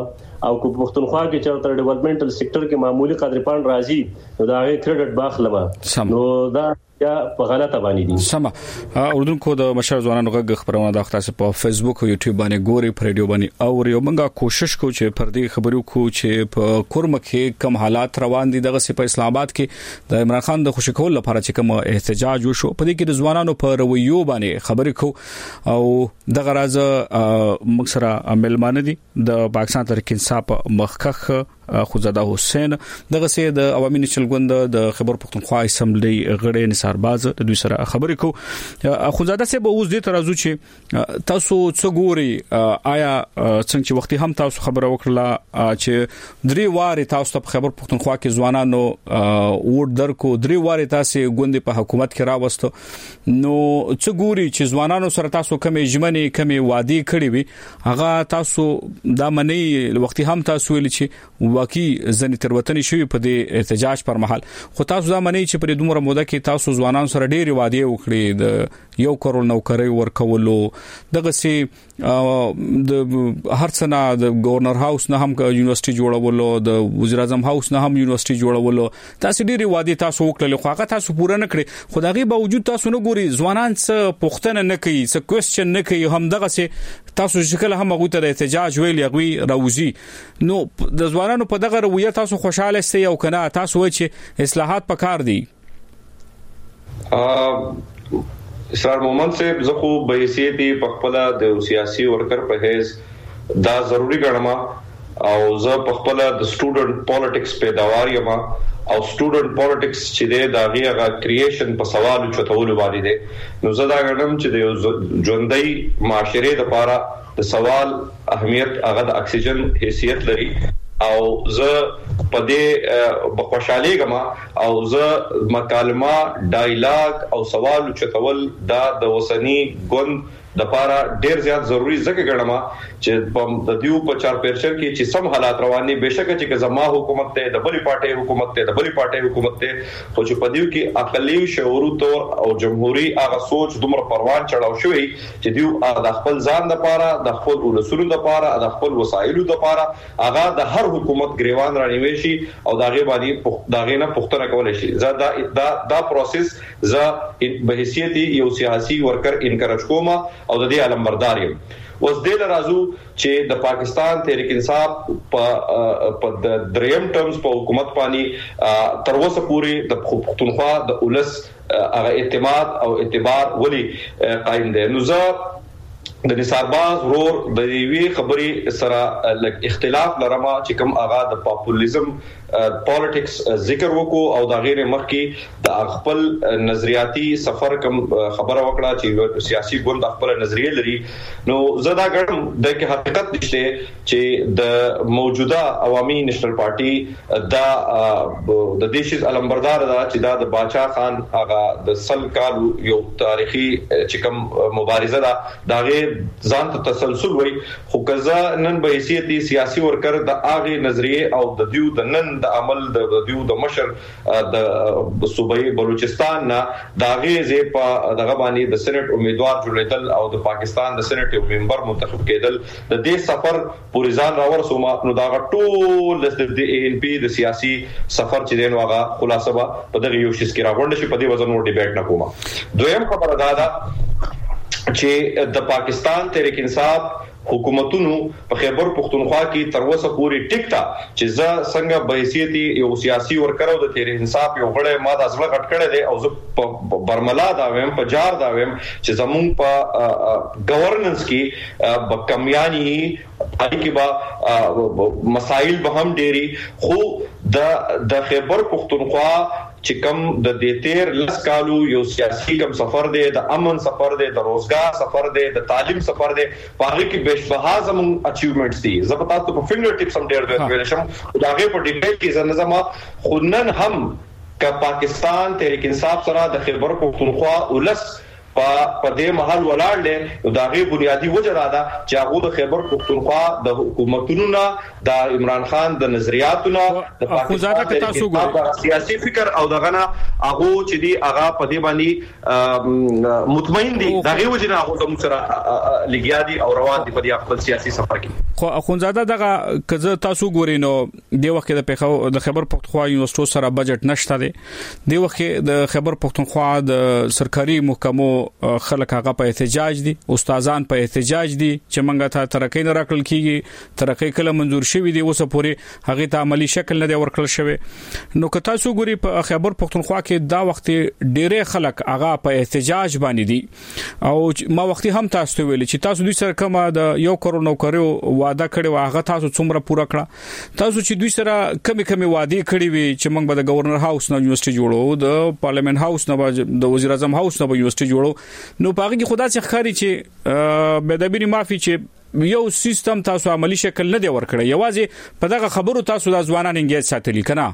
او کو پښتونخوا کې چې تر ډیولپمنټل سېکټر کې معمولی قدر پاند راځي نو دا غي کریډټ باخلمه نو دا یا په غلطه باندې دي سم اردن کو د مشر ځوانانو غږ خبرونه د اختصاص په فیسبوک او یوټیوب باندې ګوري پر ریډیو باندې او یو منګه کوشش کو چې پر دې خبرو کو چې په کورم کې کم حالات روان دي دغه په اسلام آباد کې د عمران خان د خوشی کول لپاره چې کوم احتجاج وشو په دې کې د ځوانانو په رویو باندې خبرې کو او دغه راز مکسره ملمانه دي د پاکستان تحریک انصاف مخکخ خوزاده حسین دغه سي د عوامي نشل غوند د خبر پختونخوا اسمبلی غړي نثار باز د دوی سره خبرې کو خوزاده سي به اوس دې ترازو چې تاسو څه ګوري آیا څنګه چې وختي هم تاسو خبره وکړه چې درې واره تاسو په خبر پختونخوا کې ځوانانو ووټ درکو درې واره تاسو غوند په حکومت کې راوستو نو څه ګوري چې ځوانانو سره تاسو کومې ژمنې کومې وعده کړې وي هغه تاسو دا منی وختي هم تاسو ویل چې واقعي ځنې تروتنی شوی په دې احتجاج پر مهال خو تاسو دا منئ چې پر دومره موده کې تاسو ځوانان سره ډېری وعده وکړي د 1 کروڑ نوکری ورکولو دغه سي د هرڅنا د گورنر هاوس نه هم یونیورسيټي جوړولو د وزیر اعظم هاوس نه هم یونیورسيټي جوړولو تاسو ډېری وعده تاسو وکړل خو هغه تاسو پوره نه کړی خو دغه باوجود تاسو نه ګوري ځوانان څه پوښتنه نه کوي څه کوېسچن نه کوي هم دغه سي تاسو شکل هم غوته د احتجاج ویل یغوي راوځي نو د ځوانانو په دغه رویه تاسو خوشاله سئ او کنه تاسو وایي چې اصلاحات پکار دي اسرار محمد صاحب زخو به حیثیت په خپل د سیاسي ورکر په هیڅ دا ضروری ګڼم او زه په خپل د سټوډنټ پالیټکس پیداوار یم او سټوډنټ پالیټکس چې د هغه کرییشن په سوال چتولو باندې دي نو زه دا ګڼم چې د ژوندۍ معاشره لپاره د سوال اهمیت هغه د اکسیجن حیثیت لري او زه په دې بخوشالي غما او زه مکالمه ډایلاګ او سوال چتول دا د وسنی ګوند د لپاره ډیر زیات ضروری ځکه ګڼم چې د دیو په چار پرچر کې چې سم حالات روان دي بهشکه چې زما حکومت ته د بلی پارټي حکومت ته د بلی پارټي حکومت ته خو چې په دیو کې اقلیت شعور تور او جمهوریت هغه سوچ دومره پروان چړاو شوی چې دیو د خپل ځان لپاره د خپل ولسونو لپاره د خپل وسایلو لپاره هغه د هر حکومت گریوان رانیوي شي او داغه باندې داغه نه پختنه کولای شي زه دا پروسس زه به حیثیت یو سیاسي ورکر انکرج کوم او د دې علمبردار یم اوس د لرازو چې د پاکستان تحریک انصاف په د دریم ټرمز په حکومت باندې تر اوسه پورې د پښتونخوا د اولس هغه اعتماد او اعتبار ولي قائم دي نو زه د نثارباز ورور د وی خبري سره لک اختلاف لرما چې کوم اغا د پاپولیزم پالیټکس ذکر وکړو او دا غیر مخکي د خپل نظریاتي سفر کوم خبره وکړه چې سیاسي ګوند خپل نظریه لري نو زدا ګرم د حقیقت نشته چې د موجوده عوامي نېشنل پارټي د دیشز علمبردار دا چې دا د باچا خان هغه د سل کال یو تاریخي چې کوم مبارزه دا غیر ځان ته تسلسل وي خو کزا نن به حیثیت سیاسي ورکر د اغه نظریه او د دیو د نن د عمل د دیو د مشر د صوبې بلوچستان نه داغه زی په دغه باندې د سېنات امیدوار جوړیدل او د پاکستان د سېنات یو ممبر منتخب کېدل د دې سفر پوری ځان راور سوما نو دا ټول د ان پی د سیاسي سفر چې دین واغه خلاصه په دغه یو شیس کې راغونډ شي په دې وزن ور ډیبیټ نه کومه دویم خبره دا چې د پاکستان تحریک انصاف حکومتونو په خیبر پختونخوا کې تر اوسه پوری ټیک تا چې ز څنګه به حیثیت یو سیاسي ورکرو د تحریک انصاف یو غړی ما د ازله غټ کړی دی او زه په برملا دا ویم په جار دا ویم چې زمون په گورننس کې په کمیانی پای کې با مسائل به هم ډيري خو د خیبر پختونخوا چې کوم د دیتیر لس کالو یو سیاسي کوم سفر دی د امن سفر دی د روزګار سفر دی د تعلیم سفر دی پاره کې بشبها زمون اچیومنټس دي زبتا ته په فینګر ټیپس هم ډیر دی ویل شم داغه په ډیټیل کې زنه خودنن هم ک پاکستان تحریک انصاف سره د خیبر پختونخوا ولس په دې محل ولاړ دي دا غي بنیادی وجه را ده چې هغه د خیبر پختونخوا د حکومتونو نه د عمران خان د نظریاتونو د پاکستان سیاسي فکر او دغه نه هغه چې دی هغه په دې باندې مطمئن دي دا غي وجه نه هغه د سره لګیا دي او روان دي په دې خپل سیاسي سفر کې خو اخونزاده دغه کزه تاسو ګورئ نو د وخت د خیبر پختونخوا یونیورسيټو سره بجټ نشته دی د وخت د خیبر پختونخوا د سرکاري محکمو خلک هغه په احتجاج دي استادان په احتجاج دي چې منګه ته ترقې نه راکړل کیږي ترقې کله منزور شوی دی اوس پورې هغه ته عملی شکل نه دی ورکړل شوی نو که تاسو ګورئ په خیبر پختونخوا کې دا وخت ډېر خلک هغه په احتجاج باندې دي او ما وختي هم تاسو ویل چې تاسو دوی سره کومه د 1 کروڑ نوکریو وعده کړو هغه تاسو څومره پوره کړه تاسو چې دوی سره کمی وعده کړی وي چې موږ به د گورنر هاوس نه یونیورسيټي جوړو د پارلیمنت هاوس نه د وزیر اعظم هاوس نه یونیورسيټي جوړو نو پاره کې خدا څخه خاري چې بدبيري معافي چې یو سیستم تاسو عملی شکل نه دی ورکړی یوازې په دغه خبرو تاسو د ځوانان انګیج ساتلی کنه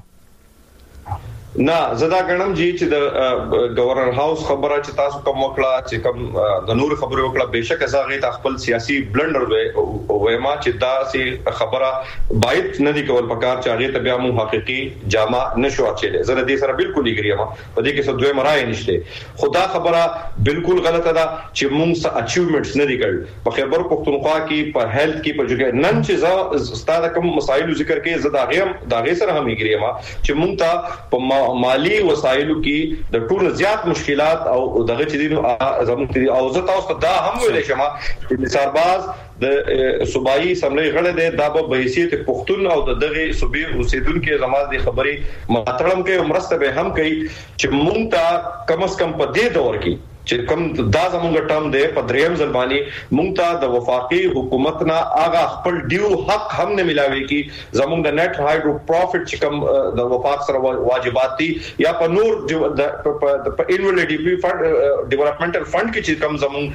نه زدا غنم جی چې د گورنر هاوس خبره چې تاسو کوم وکړه چې کوم د نور خبره وکړه بهشکه زغه ته خپل سیاسي بلندر وې ما چې دا سي خبره باید نه دی کول پکار چې هغه ته بیا مو حقيقي جامه نشو اچي زه دې سره بالکل اګریم په دې کې څه دوه مرای نشته خدا خبره بالکل غلطه ده چې موږ اچیومنټس نه دي کړل په خیبر پختونخوا کې په هیلث کې په جګه نن چې ستاسو کوم مسایل ذکر کې زدا غیم دا غي سره هم اګریم چې موږ ته په مالی وسایلو کې د ټول زیات مشکلات او دغه چې دي زموږ او زه تاسو ته دا هم ویل شم چې نثارباز د صوبایي سملې غړي د دابه به حیثیت پښتون او دغه صوبې اوسیدونکو زماز د خبري ماتړم کې مرسته به هم کوي چې مونږ ته کم از کم په دې دور کې چې کوم دا زموږ ټرم دی په دریم ځلباني مونږ ته د وفاقي حکومت نه اغه خپل ډیو حق هم نه ملاوي کی زموږ د نت هایډرو پروفټ چې کوم د وفاق سره واجبات دي یا په نور په انویلډي فند ډیولپمنټل فند کې چې کوم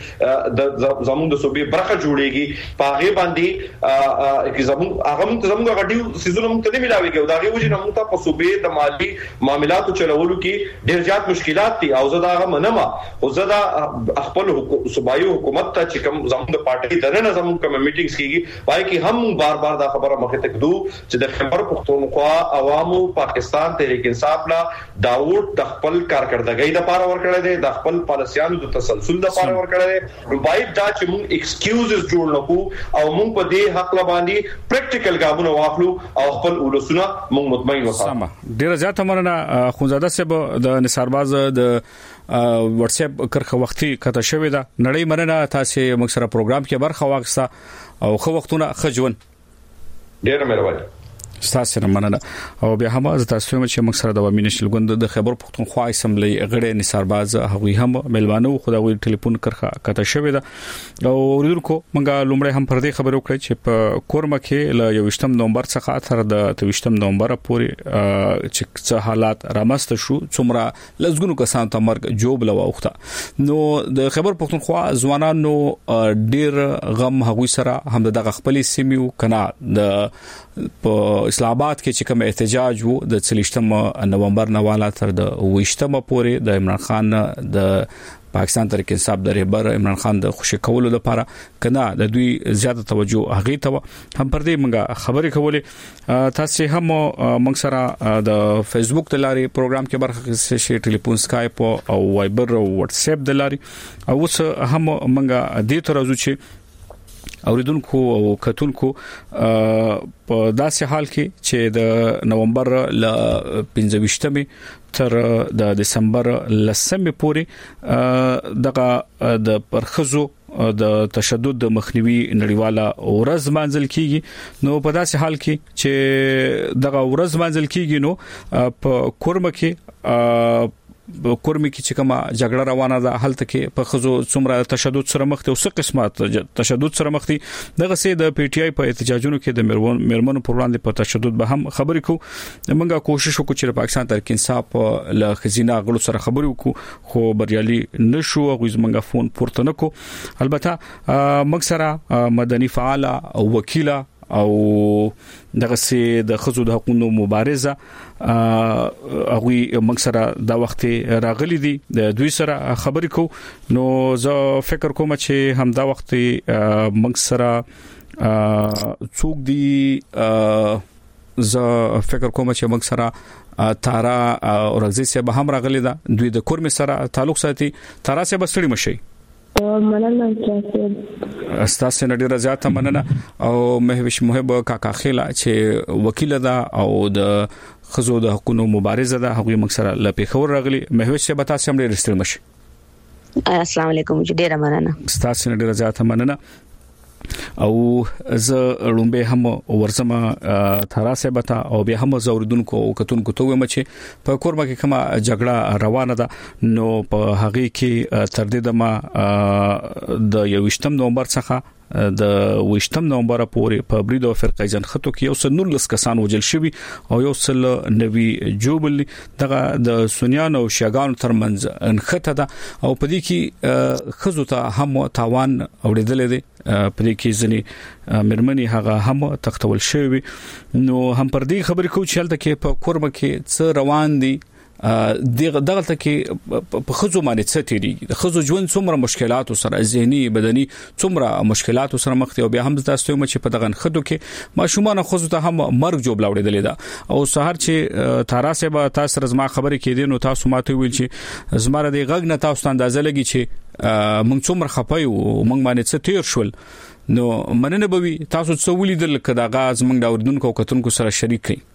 زموږ د صوبې برخه جوړيږي په هغه باندې کې زموږ غډیو سيزونه مونږ ته نه ملاوي کی او دا غي وجه نه مونږ ته په صوبې د مالی معاملاتو چلولو کې ډېر زیات مشکلات دي او زه دا هغه منم زدا خپل صوبایي حکومت ته چې کوم زموږ د پارټي درنه زموږ کوم میټینګز کیږي پای کې هم بار دا خبره مخه تک دو چې د خیبر پختونخوا عوامو پاکستان تحریک انصاف لا داوود د خپل کارکړدګۍ د پاره ورکړل دي د خپل پالیسیانو د تسلسل د پاره ورکړل دي باید دا چې موږ ایکسکیوزز جوړ نکو او موږ په دې حق لا باندې پریکټیکل ګامونه واخلو او خپل ولسونه موږ مطمئن وکړو ډیر زیات مننه خونزاده صاحب د نثارباز د واتس اپ کرخه وختي کته شوې ده نړۍ مننه تاسو موږ سره پروګرام کې برخه واغسته او خو وختونه خجون ډیر مهرباني تاسو سره مننه او بیا هم تاسو چې موږ سره د عوامي نشل ګوند د خیبر پختونخوا اسمبلی غړي نثارباز هغوی هم ملوانو خدای ټلیفون کرخه کته شوې ده او ورونکو موږ لومړی هم پر دې خبرو کړې چې په کورمه کې ل 28 نومبر څخه تر د 23 نومبر پورې چې څه حالات رامست شو څومره لږونو کسان ته مرګ جوب لواوخته نو د خیبر پختونخوا ځوانانو ډیر غم هغوی سره هم دغه خپل سیمو کنا د اسلام آباد کې چې کوم احتجاج وو د 30 نومبر نه والا تر د 28 پورې د عمران خان د پاکستان تحریک انصاف د رهبر عمران خان د خوشی کولو لپاره کنه د دوی زیاته توجه هغه ته هم پر دې موږ خبرې کولې تاسو هم موږ سره د فیسبوک د لاري پروګرام کې برخه شي ټلیفون سکایپ او وایبر او واتس اپ د لاري او اوس هم موږ دې ترازو چې اوریدونکو او کتونکو په داسې حال کې چې د نومبر ل 15 تر د دسمبر لسمه پورې دغه د پرخزو د تشدد د مخنیوي نړیواله ورځ منځل کیږي نو په داسې حال کې چې دغه ورځ منځل کیږي نو په کورمه کې کورمي کې چې کومه جګړه روانه ده هلته کې په خزو څومره تشدد سره مخ ته او څه قسمت تشدد سره مخ دي دغه سي د پی ټ آی په احتجاجونو کې د مرمنو پر وړاندې په تشدد به هم خبرې کو موږ کوشش وکړو چې پاکستان تحریک انصاف له خزینه غلو سره خبرې وکړو خو بریالي نشو غوښ موږ فون پورته نکو البته موږ سره مدني فعال او وکیل او دغه سي د خزو د حقوقو مبارزه هغه موږ سره دا وخت راغلي دي د دوی سره خبرې کو نو زه فکر کوم چې هم دا وخت موږ سره څوک دي زه فکر کوم چې موږ سره تارا اورغزي سه به هم راغلي دا دوی د کورم سره تعلق ساتي تارا سه بسړي مشي مننه چې استاسو نډیر زیاته مننه او مهوش محب کاکا خیلا چې وکیل ده او د خزو د حقوقو مبارزه ده هغه مکسره لپاره خبر راغلی مهوش به تاسو هم ډیر ستړي مشي السلام علیکم ډیر مننه استاسو نډیر زیاته مننه او ز لومبه هم ورزما تراسه بتا او به هم زوردونکو او کتونکو ته ومه چې په کورما کې کومه جګړه روانه ده نو په هغه کې تر دې د ما د 28 نومبر څخه د 28 نومبر پورې په بریدو فرقې جنخته کې یو سل 19 کسان وجل شوی او یو سل 90 جوبل دغه د سنیان او شیعاګانو ترمنځ انخته ده او په دې کې خزو ته هم تاوان اوریدل دي په دې کې ځنی مرمنی هغه هم تختول شوی نو هم پر دې خبرې کو چې هلته کې په کورمه کې څه روان دي دغه کې په خزو باندې څه تیری خزو ژوند څومره مشکلات سره ذهني بدني څومره مشکلات سره مخ ته او بیا هم تاسو ته چې په دغه خدو کې ماشومان خزو ته هم مرګ جوړ لاوړېدل دا او سحر چې تاراسه به تاسو رزما خبرې کې دي نو تاسو ماته ویل چې زماره د غږ نه تاسو اندازه لګی چې موږ څومره خپای او موږ باندې څه تیر شول نو مننه به تاسو څه ولیدل کدا غاز موږ دا وردونکو کتونکو سره شریک کړئ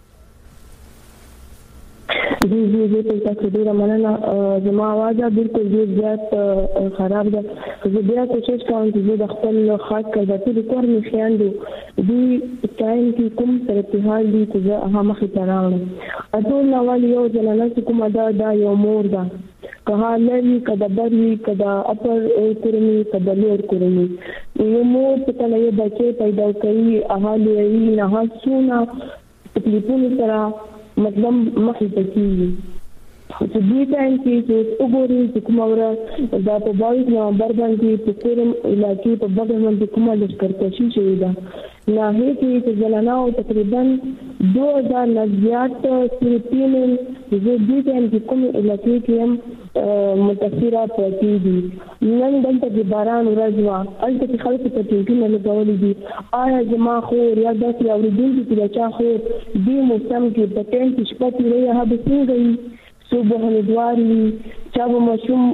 जी तاسو ډیر مننه زما आवाज بالکل زیات خراب ده زه بیا کوشش کوم چې د خپل خاص کړه د کور مخیاندو دی ټایم کې کوم سره په حال دي چې هغه مخې ته راوړم اټول نو یو ځلانه چې کومه دا یو مور ده که لري کدا بری کدا اپر کورنی کدا لور کورنی یو مور چې کله یو بچي پیدا کوي هغه لري نه سونه تکلیفونه سره مطلب مخې ته کیږي چې دې ټایم کې چې وګورئ چې کومه ورځ دا په 22 نومبر باندې په کورم علاقې په بغل باندې کومه لشکرکشي شوې ده نه هیڅ چې زلناو تقریبا 2000 نزيات سپریټین چې دې ټایم کې کومه علاقې کې هم متاثره پاتې دي نن دلته د باران ورځ وا البته چې خلک په ټینګونه لګولې دي آیا جما خو یا د اوریدونکو چې چا خو دې موسم کې په ټیم کې شپه تیرې هغه څنګه صبح هندواري چا به مشوم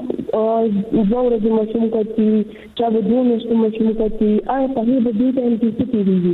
زوره د مشوم کوي چا به دونه مشوم کوي آیا په دې د ټیم کې څه کیږي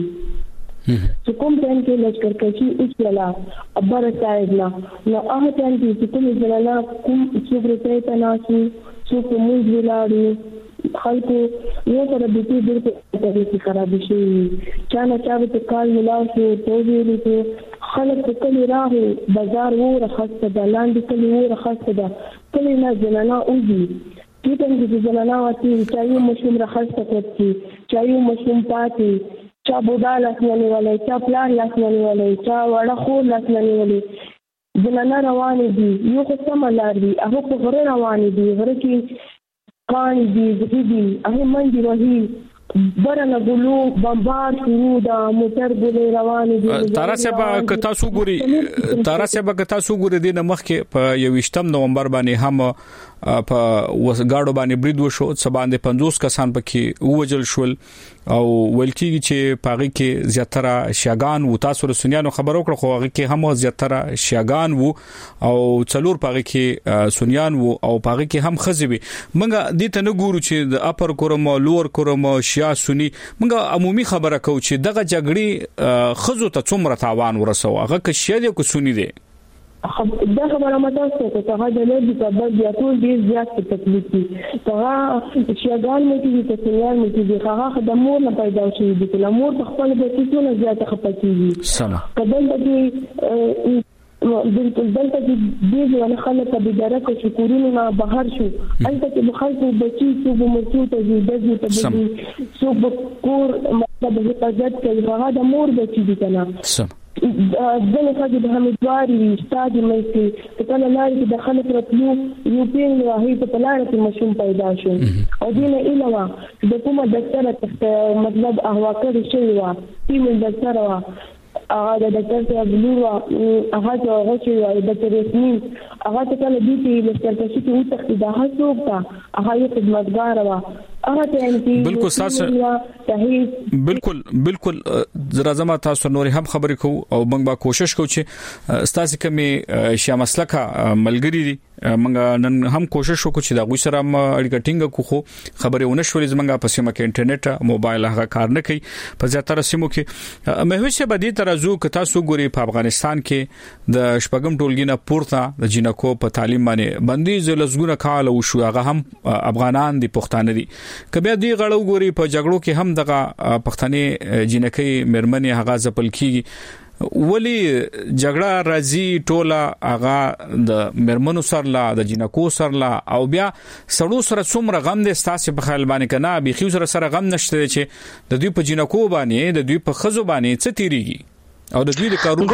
چې کوم ټیم کې لشکرکشي اوسلا ابر صاحب نه نو هغه ټیم کې کوم ځلنا کوم څوګره ته ناسي څوک موږ ولاړو خلکو یو سره د دې ډېر طریقې خراب شي چا نه چا به کال ملاو شو توګه لري خلک په کلی راهو بازار وره خاصه د لاندې کلی وره خاصه ده کلی نه جنانا اوږي کیته چې جنانا واتی چا یو مشوم راخصه کوي چا یو مشوم پاتې چا بودا لاسنی ولای چا پلان لاسنی ولای چا وړه خور لاسنی ولای جنانا روان دي یو څه سملار دي هغه په غره روان دي غره کې کان دي زګي هغه منځي وهي برنه ګلو بمبار شروع دا موټر ګلې روان دي تاراسه تاسو ګوري د مخ کې په 28 نومبر باندې هم په وسګاړو باندې برید وشو سباندې 50 کسان پکې ووجل شول او ولکې چې پاغي کې زیاتره شیعاګان و تاسو رسنیانو خبرو کړ خو هغه کې هم زیاتره شیعاګان و او څلور پاغي کې سنیان و او پاغي کې هم خزبي منګه دې ته نه ګورو چې د اپر کورم لور کورم شیعه سنی منګه عمومي خبره کو چې دغه جګړې خزو ته څومره تاوان ورسو هغه کې شیعه دي کو سنی دي دا خبره ماته څه ته هغه د لږ په بل بیا ټول ډیر زیات تکلیف دي هغه شیعاګان مو کې د سنیان مو کې هغه د مور نه پیدا شوی دي د مور په خپل بچیونه زیات خپکیږي سم کله چې دلته دې ځوان خلک په درکه شکرونه نه بهر شو البته چې خلکو بچي چې مرتو ته دې ته سو کور مطلب حفاظت کوي هغه د مور بچي دي کنه ځنې ښځې د امیدوارې وي استادې مې چې کله لارې کې د خلک راتلو یو پیغلې وه هغې ته په لاره کې ماشوم پیدا شو او دې نه ایله وه چې د کومه ډاکټره مطلب اغوا کړې شوې وه فیمیل ډاکټره وه هغه د ډاکټر صاحب لور وه هغه ته هغه چې وایي ډاکټر یاسمین هغه ته کله دې کې له سرکشي کې وتښتېد هغه څوک ده هغه یې خدمتګاره وه بالکل تاسو بالکل راځم تاسو نور هم خبرې کوو او موږ به کوشش کوو چې تاسو کومې شیا مسلکه ملګری دي موږ نن هم کوشش وکړو چې دا غوښ سره اړیکه ټینګ کوو خبرې ونه شولې زمونږ په سیمه کې انټرنیټ موبایل هغه کار نه کوي په زیاتره سیمو کې مې هوښه بدی ترازو ک تاسو ګوري په افغانستان کې د شپږم ټولګي نه پورته د جنکو په تعلیم باندې بندیز لزګونه کال او شو هغه هم افغانان دي پښتانه دي کبه دی غړو ګوري په جګړو کې هم دغه پښتني جنکې مرمنې هغه ځپل کیږي ولی جګړه راځي ټوله هغه د مرمنو سرلا د جنکو سرلا او بیا سړو سره څومره غم دي ستاسو په خیال باندې کنه بيخي سره غم نشته چې د دوی په جنکو باندې د دوی په خزو باندې څه تیریږي او د دوی د کارونو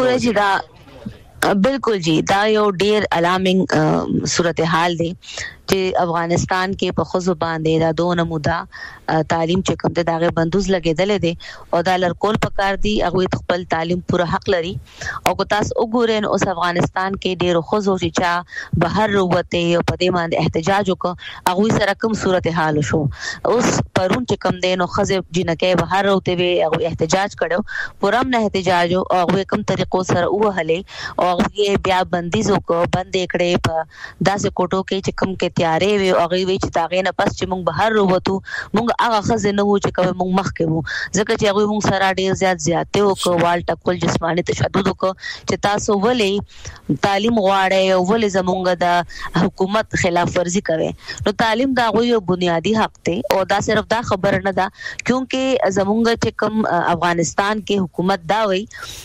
بالکل جی دا یو ډیر الارمینګ صورتحال دی چې افغانستان کې په خزو باندې دا دوه مودا تعلیم چې کوم ته داغه بندوز لګیدل دي او دا لړکول پکار دي هغه خپل تعلیم پوره حق لري او کو تاسو وګورئ اوس افغانستان کې ډیر خزو چې بهر وروته او په دې باندې احتجاج وکړ هغه سره کوم صورتحال شو اوس پرون چې کوم دین او خزه جنکه بهر وروته وي هغه احتجاج کړو پورم نه احتجاج او هغه کوم طریقو سره وهله او هغه بیا بندیز وکړ بند کړي په داسې کوټو کې چې کوم کې تیارې وي او هغه وی چې تاغې نه پس چې موږ بهر وروته موږ هغه خزه نه و چې کوم موږ مخ کې وو ځکه چې هغه موږ سره ډیر زیاتې وکړ وال ټکول جسماني تشدد وکړ چې تاسو ولې تعلیم غواړئ او ولې زموږ د حکومت خلاف ورزي کوي نو تعلیم دا غوي بنیادی حق ته او دا صرف دا خبر نه ده کیونکه زموږ چې کوم افغانستان کې حکومت دا وایي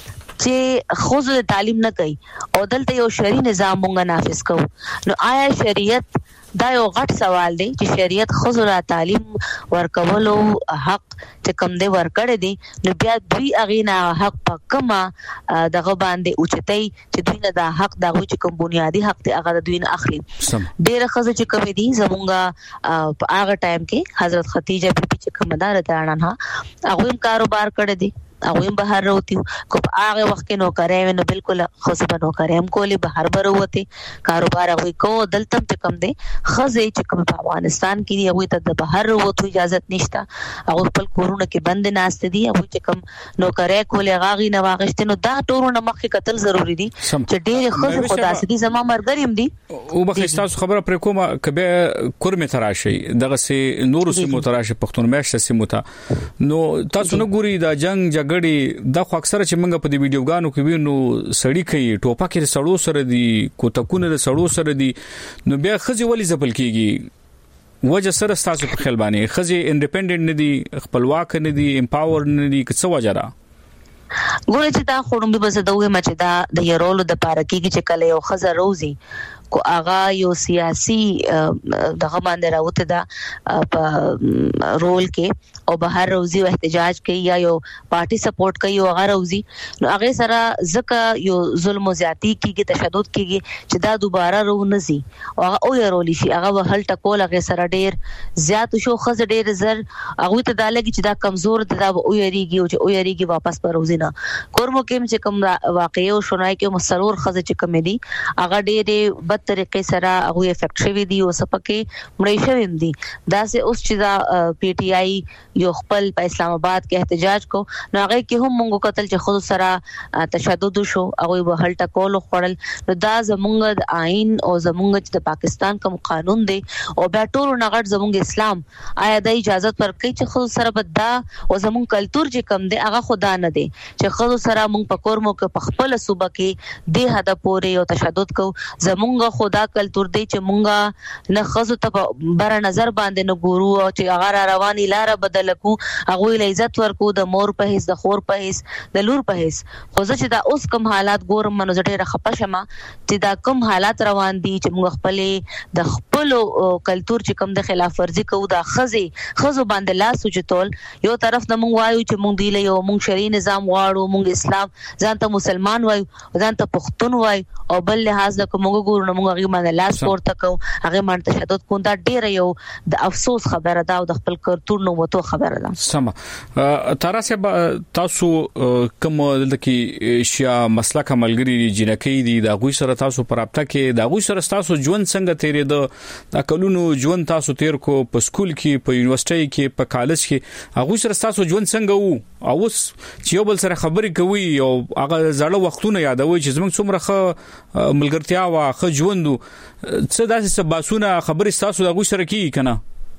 چې خوځو تعلیم نه کوي او دلته یو شرعي نظام مونږ نافذ کوو نو آیا شریعت دا یو غټ سوال دی چې شریعت خوځو را تعلیم ورکولو حق چې کوم دی ورکړی دی نو بیا دوی اغینا حق پکما دغه باندې اوچتای چې دوی نه دا حق دا چې کوم بنیادی حق دی هغه دوی نه اخلي ډېر خزه چې کوم دي زمونږه په هغه ټایم کې حضرت خدیجه بیبي چې کوم دار دانه هغه کاروبار کړی دی هغه بهر وروتي کو هغه وخت کې نوکرې نو بالکل خصبه نوکرې هم کولی بهر وروتي کاروبار هغه کو دلته کم دی خزه چې کوم په افغانستان کې دی هغه ته د بهر وروتو اجازه نشته هغه خپل کورونه کې بند ناشته دي هغه چې کوم نوکرې کولی هغه نه واغشته نو دا ټورونه مخکې قتل ضروری دي چې ډېر خزه خدا سدي زما مرګریم دي او بخښتاسو خبره پر کومه کبه کورمه تراشي دغه سي نور سیمو تراشي پښتون مېشته سیمو ته نو تاسو نه ګوري دا جنگ غړي دا خو اکثره چې موږ په دې ویډیوګانو کې وینو سړی کوي ټوپک یې سړو سره دي کوتکونه سړو سره دي نو بیا خزي ولې ځپل کیږي وجه سره تاسو په خیال باندې خزي انډیپندنت نه دي خپلواک نه دي امپاور نه دي څه وجه را ګوره چې دا خورم به بس دوه مچ دا د یارولو د پارکیږي چې کله یو خزه روزي کو آغا یو سیاسي دغه باندې راوته دا په رول کې او بهر روزي او احتجاج کوي یا یو پارټي سپورټ کوي او هغه روزي نو هغه سره ځکه یو ظلم او زیاتی کیږي تشدد کیږي چې دا دوباره رو نزي او هغه او یارولي شي هغه وهل ټکول هغه سره ډیر زیات شو خزه ډیر زر هغه ته دا لګي چې دا کمزور دا او یریږي او چې او یریږي واپس پر روزي نه کورمو کې چې کوم واقعي او شنای کې مسلور خزه چې کوم دي هغه ډیر بد طریقې سره هغه افیکټ شوی دي او سپکه مړی شوی دي دا سه اوس چې دا پی ټی آی یو خپل په اسلام آباد کې احتجاج کو نو هغه کې هم مونږ قتل چې خود سره تشدد شو هغه به هل ټکول خړل نو دا زمونږ د آئین او زمونږ د پاکستان کوم قانون دی او بیا ټول نغړ زمونږ اسلام آیا د اجازه ورکړي چې خود سره بدا او زمونږ کلچر چې کم دی هغه خدا نه دی چې خود سره مونږ په کورمو کې په خپل صوبه کې د هدا پورې او تشدد کو زمونږ مونږه خدا کلتور دی چې مونږه نه خزو ته بر نظر باندې نه ګورو او چې هغه رواني لار بدل کو هغه له عزت ورکو د مور په هیڅ د خور په هیڅ د لور په هیڅ خو چې دا اوس کوم حالات ګورم منو زړه رخه شمه چې دا کوم حالات روان دي چې موږ خپل د خپل کلتور چې کوم د خلاف ورزي کوو دا خزو باندې لاس وچتول یو طرف نه موږ وایو چې موږ دی له یو موږ شرعي نظام غواړو موږ اسلام ځان ته مسلمان وایو ځان ته پښتون وایو او بل لحاظ د کومو ګورو موږ هغه باندې لاس ورته کوو هغه باندې تشدد کوو دا ډیره یو د افسوس خبره ده او د خپل کلتور نو وته خبره ده سم تراسه تاسو کوم دلته شیا مسلک عملګری جنکی دي دا غوي سره تاسو پرابطه کې دا غوي سره تاسو ژوند څنګه تیرې د کلونو ژوند تاسو تیر کو په سکول کې په یونیورسيټي کې په کالج کې هغه سره تاسو ژوند څنګه وو او اوس چې یو بل سره خبرې کوي او هغه زړه وختونه یادوي چې زموږ څومره ښه ملګرتیا وا ښه ژوند څه داسې سباسونه خبرې تاسو د غوي سره کی کنه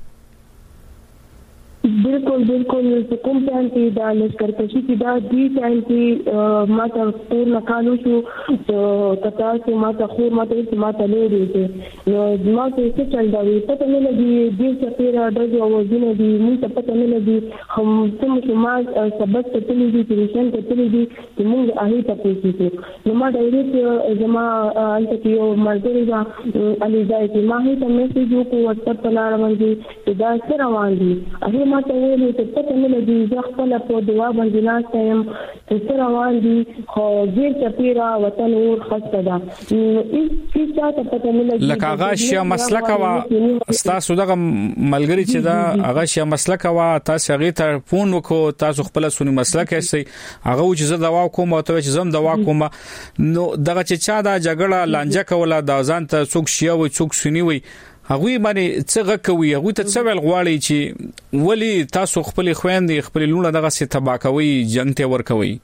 बिल्कुल कोम ټایم کې دا لشکرکشي کې دا دی ټایم کې ماته پور نکالو شو کتا چې ماته خور ماته لري دي نو ماته څه چل دا وي پته نه لګي د سفیر د وزینه دي موږ پته نه لګي هم څه ما سبق ته تللی دي ټیشن ته تللی دي چې موږ هغه ته پوښتنه نو ما ډایرکټ زما انت کې یو مرګري دا علي ځای کې ما هیڅ میسج وکړ واتساپ په لار باندې دا څه روان دي هغه ما ته ویلي چې پته نه لګي ځکه خپل په دعا باندې ناشته يم چې روان دي خو غیر چپیرا وطن اور خسته ده هیڅ څه پته نه لګي لکه هغه شیا مسلک وا تاسو دغه ملګری چې دا هغه شیا مسلک وا تاسو هغه ته فون وکړو تاسو خپل سونی مسلک یې هغه چې زه دوا کوم او ته چې زم دوا کوم نو دغه چې چا دا جګړه لانجه کوله دا ځان ته څوک شیا وي څوک سنی وي هغه باندې څه غکوي هغه ته څه ویل غواړي چې ولی تاسو خپل خويندې خپل لونه دغه څه تباکوي جنگ ته ور کوي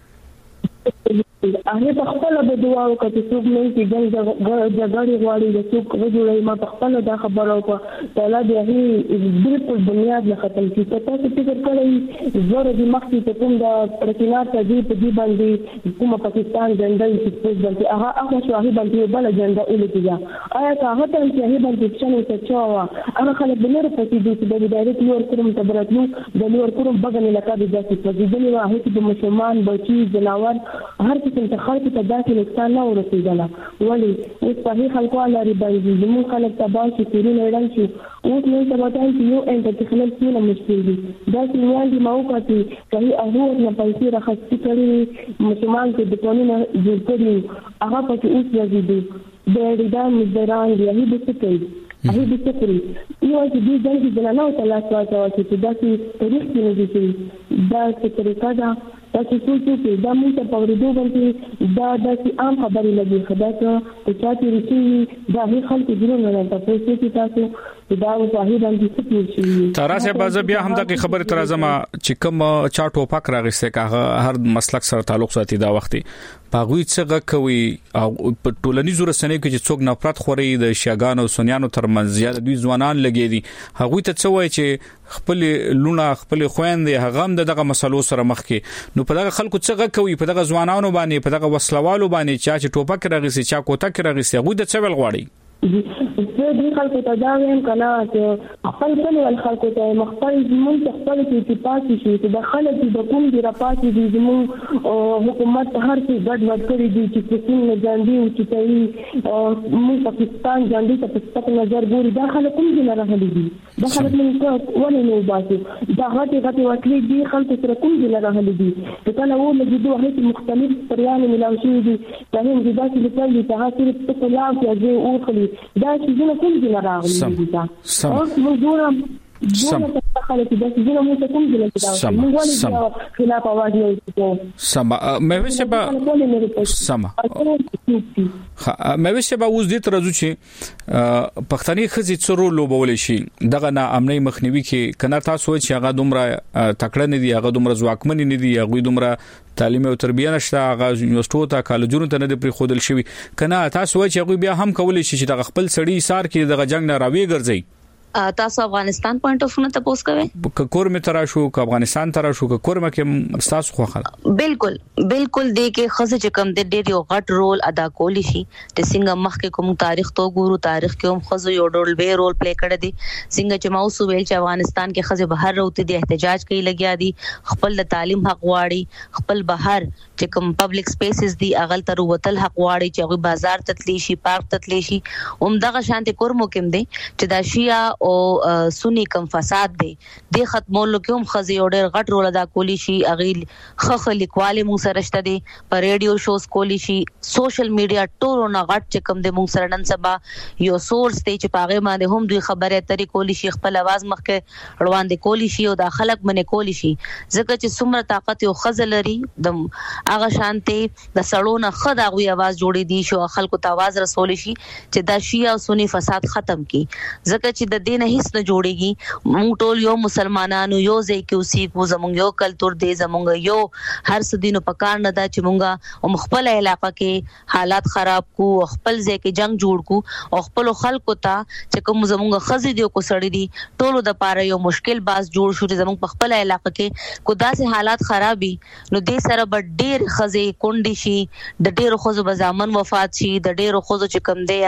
هغه په خپل د دعا او کته څوک نه چې جګړې غواړي د څوک وجوړي ما په خپل دا خبره او تعالی دې بالکل بنیاد نه ختم کی تاسو فکر کړئ زوره د مخکې ته کوم د پرتینات ته دی باندې کومه پاکستان جنډا چې باندې هغه شواهي باندې بل جنډا ولګیا آیا هغه ته چې هغه باندې څنګه څه چاوا هغه خلک بلیر پاتې دي چې د ډایرکټ نور کوم تبراتلو د نور کوم بغل لکه د ځکه چې د نو هغه د مسلمان بچي جناور هر څه خلک ته داسې نقصان نه ورسېدل ولی اوس په هغه خلکو لري باندې زموږ خلک تباہ شي کورونه اعلان شي اوس نو څه وایي چې یو انټ تخلل څه مشکل دي دا چې وایي ما وکړي چې هغه نه پیسې راخستې کړي مسلمان کې د قانون جوړ کړي هغه په اوس راځي د ریدان مزدران دی هغه د څه کوي هغه د څه کوي یو چې د ځنګل د نه او تاسو ته چې دا چې تاریخ کې نه دي دا څه طریقه ده تاسو چې دا موږ په ورېدو باندې دا د عام خبرې لګي خدای ته چې تاسو ریسي دا هی خلک جوړ نه تاسو چې تاسو دا وایي باندې څه پیښیږي تراسه باز بیا هم د خبره تر ازما چې کوم چا ټوپک راغسته کاغه هر مسلک سره تعلق ساتي دا وختي پاغوي څنګه کوي او په ټولنیزو رسنیو کې چې څوک نفرت خوري د شیاګانو سنیانو ترمنځ زیات دوی ځوانان لګي دي هغه ته څه وایي چې خپل لونه خپل خويندې هغه هم دغه مسلو سره مخ کې نو په دغه خلکو څنګه کوي په دغه ځوانانو باندې په دغه وسلوالو باندې چې ټوپک راغسي چا کوتک راغسي هغه د څه ول غواړي زه دې خلکو ته دا وایم کنه چې خپل ټول خلکو ته مخفل زموږ خپل کې پاتې شي چې د خلک د کوم دی را پاتې دي زموږ حکومت هر څه ګډ وډ کړی دي چې څنګه نه ځاندي او چې موږ پاکستان ځاندي ته په نظر ګوري دا خلک کوم دی نه راغلي دي دا خلک موږ ولې نه باسي دا غټي وکړي دي خلک سره کوم دی نه راغلي دي کله و موږ دوه هیڅ مختلف پریان ملاوي شي دي دا هم د داسې لپاره چې هغه صرف په لاو کې او خلی دا چې زه کوم دي راغلي دي دا موږ ګورم سم خلک د دې نومو ته کوم دي دا موږ ولې خلاف आवाज نه کوو سم مې وشه سم مې وشه به اوس دې ترځو چې پښتني خزي څورو لوبول شي دغه نا امني مخنیوي کې کنه تاسو چې هغه دومره تکړه نه دي هغه دومره ځواکمن نه دي هغه دومره تعلیم او تربیه نشته هغه یونیورسيټو ته کالجونو ته نه پری خودل شي کنه تاسو چې هغه بیا هم کولای شي چې د خپل سړی سار کې د جنگ نه راوي ګرځي تاسو افغانستان پوینټ اف نه تاسو کوي کور می ترا شو ک افغانستان ترا شو ک کور مکه تاسو خو خل بالکل دې کې خزه چې کم د ډېر یو غټ رول ادا کولی شي د څنګه مخکې کوم تاریخ تو ګورو تاریخ کې هم خزه یو ډول به رول پلی کړی دی څنګه چې ماوسو ویل چې افغانستان کې خزه بهر راوتی دي احتجاج کوي لګیا دي خپل د تعلیم حق واړي خپل بهر چې کوم پبلک سپیسز دي اغل تر وتل حق واړي چې هغه بازار تتلی شي پارک تتلی شي همدغه شانتي کور مکم دي چې دا شیا او سنی کم فساد دی د ختمولو کوم خزي اورډر غټ رول ادا کولی شي اغیل خخ لیکواله مو سره شته دي پر ریډیو شوز کولی شي سوشل میډیا ټولو نه غټ چې کم د مو سره نن سبا یو سورس دی چې پاغه باندې هم دوی خبره اترې کولی شي خپل आवाज مخکې روان دي کولی شي او د خلک منې کولی شي ځکه چې څومره طاقت یو خزل لري د هغه شانتي د سړونه خدا غوي आवाज جوړې دي شو خلکو ته आवाज رسول شي چې د شیا او سنی فساد ختم کی ځکه چې د دین هیڅ نه جوړيږي موږ ټول یو مسلمانانو یو ځای کې اوسې کو زمونږ یو کلچر دی زمونږ یو هر څه دینو پکار نه دا چې مونږه او خپل علاقې کې حالات خراب کو خپل ځای کې جنگ جوړ کو او خپل خلکو ته چې کوم زمونږ خزي دی کو سړی دی ټولو د پاره یو مشکل باز جوړ شو چې زمونږ په خپل علاقې کې کو داسې حالات خرابي نو دې سره به ډېر خزي کونډي شي د ډېر خزو بزامن وفات شي د ډېر خزو چې کم دی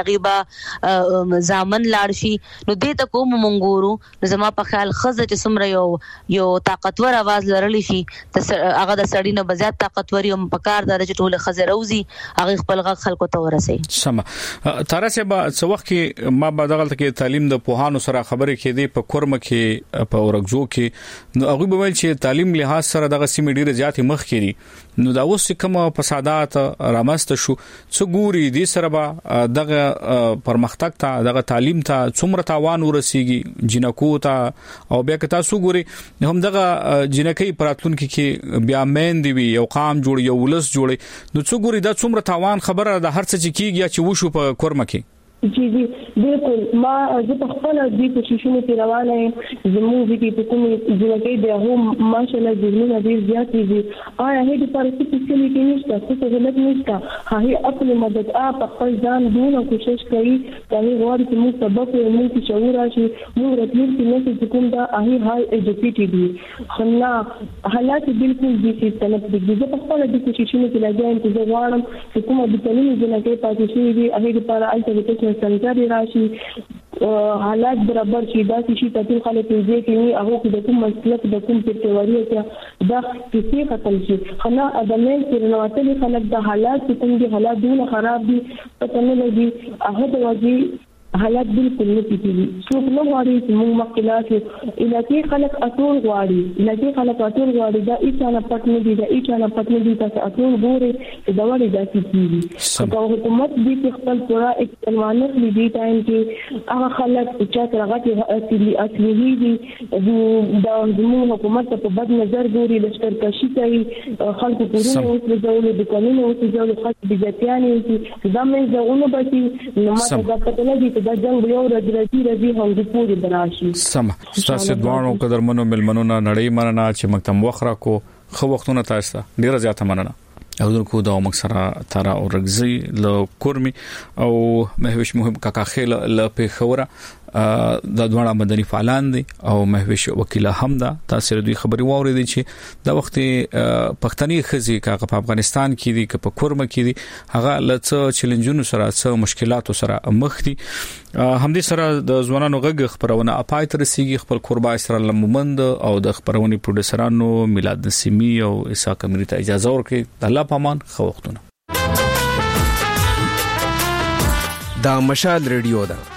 غیبا زامن لاړ شي نو دې ته کوم مونږورو زما په خیال خزه چې سمره یو طاقتور आवाज لرلی شي هغه د سړی نه بزیات طاقتوري هم پکار د ټوله خزه روزي هغه خپل غ خلکو ته ورسي سم ترسه به څو وخت کې ما به دغه کې تعلیم د پوهانو سره خبرې کېدې په کورم کې په ورغزو کې نو هغه به ویل چې تعلیم لحاظ سره دغه سیمه ډیره زیات مخ کړي نو دا اوس کوم فسادات رامست شو څو ګوري دې سره به دغه پرمختګ ته دغه تعلیم ته څومره تاوان ورسیږي جنکو ته او بیا که تاسو ګوري هم دغه جنکې پراتلونکو کې بیا مین دی یو قام جوړ یو ولس جوړي نو څو ګوري دا څومره تاوان خبره د هر څه چې کیږي چې وشو په کورم کې جی بالکل ما زه په خپل د کوششونو کې روانه یم زموږ د کومې ځلګې د هغه ماشاءالله ذهنونه ډیر زیات دي هغه د پرستی کې کې نشته څه غلط نشته هغه خپل مدد په خپل ځان دونه کوشش کوي چې غواړي چې موږ سبق او موږ شعور راشي موږ راتلونکي نسل چې کوم دا هغه هاي ایجوکیټډ دي خلا حالات بالکل دي چې سند دي زه په خپل د کوششونو کې لګایم چې زه غواړم چې کومه د تعلیم ځلګې پاتې شي دي هغه لپاره الټرنیټیو سنجاري راشي حالات برابر شي دا چې تاسو خلک دې کې هغه د کوم مسلک د کوم تیوري ته دا کیسه ختم شي خلا ادمه چې نواتلي خلک د حالات کوم دي حالات ډېر خراب دي پته نه لګي هغه د واجی حالات بالکل نه کیږي څوک نه غواړي چې موږ مخکلات الهي خلق اټول غواړي دا ایچانه پټ نه دي دا ایچانه پټ نه دي تاسو اټول ګوري چې دا وړي داسې کیږي او حکومت دې خپل پورا اقتدامات دي ټایم کې هغه خلک چې راغلي اصلي دي دا زموږ حکومت په بد نظر ګوري لشکرکشي کوي خلکو کورونه وسوځول د قانون وسوځول خاص بجاتياني دا مې زغونه بچي نو ما دا پته نه دي دا جنگ یو راځي هم د پوری براشي سم تاسو دوانو قدرمنو ملمنو نه نړۍ مننه چې مکتم وخره کو خو وختونه تاسو ډیره زیاته مننه او درکو دا مکسره تارا او رغزي له کورمي او مهوش مهم کاکا خیل له پیښوره د دوه مدني فعالان دي او مهوش وکیل هم ده تاسو دوی خبري واوري دي چې د وخت پښتني خزي کاغه په افغانستان کې دي په کورم کې دي هغه لڅ چیلنجونو سره څه مشکلاتو سره مخ دي همدې سره د ځوانانو غږ خبرونه اپای تر سیږي خپل قربا اسره لمومند او د خبرونې پروډوسرانو میلاد نسیمی او اسحاق امری ته اجازه ورکړي د الله پامان خو وختونه دا مشال ریډیو ده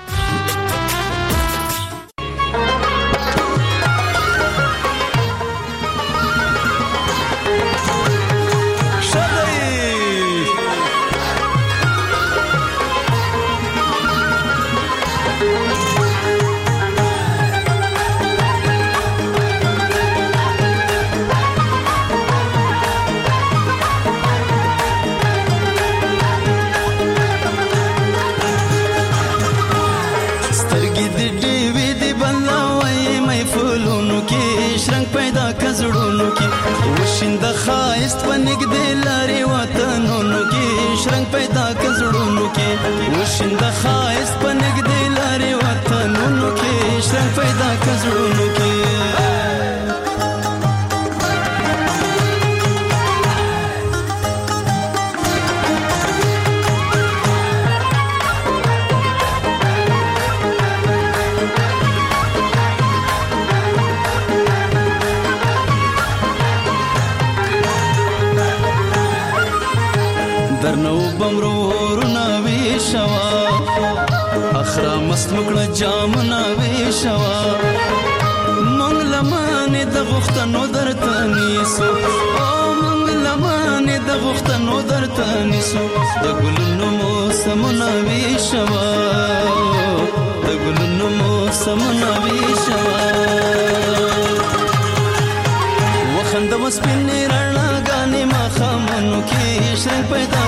خاست پنګ د لاري وطنونو کې شرنګ پیدا کزړونو کې وشند خاست پنګ د لاري وطنونو کې شرنګ پیدا کزړونو کې درنو بمرورنا ویشوا اخرا مست مکړه جامنا ویشوا مونږ لمانه د غختنو درته نیسو او مونږ لمانه د غختنو درته نیسو د ګلونو موسمنا ویشوا د ګلونو موسمنا ویشوا وخند وسپینې رڼا غانې ما خامنو کې شرنګ پیدا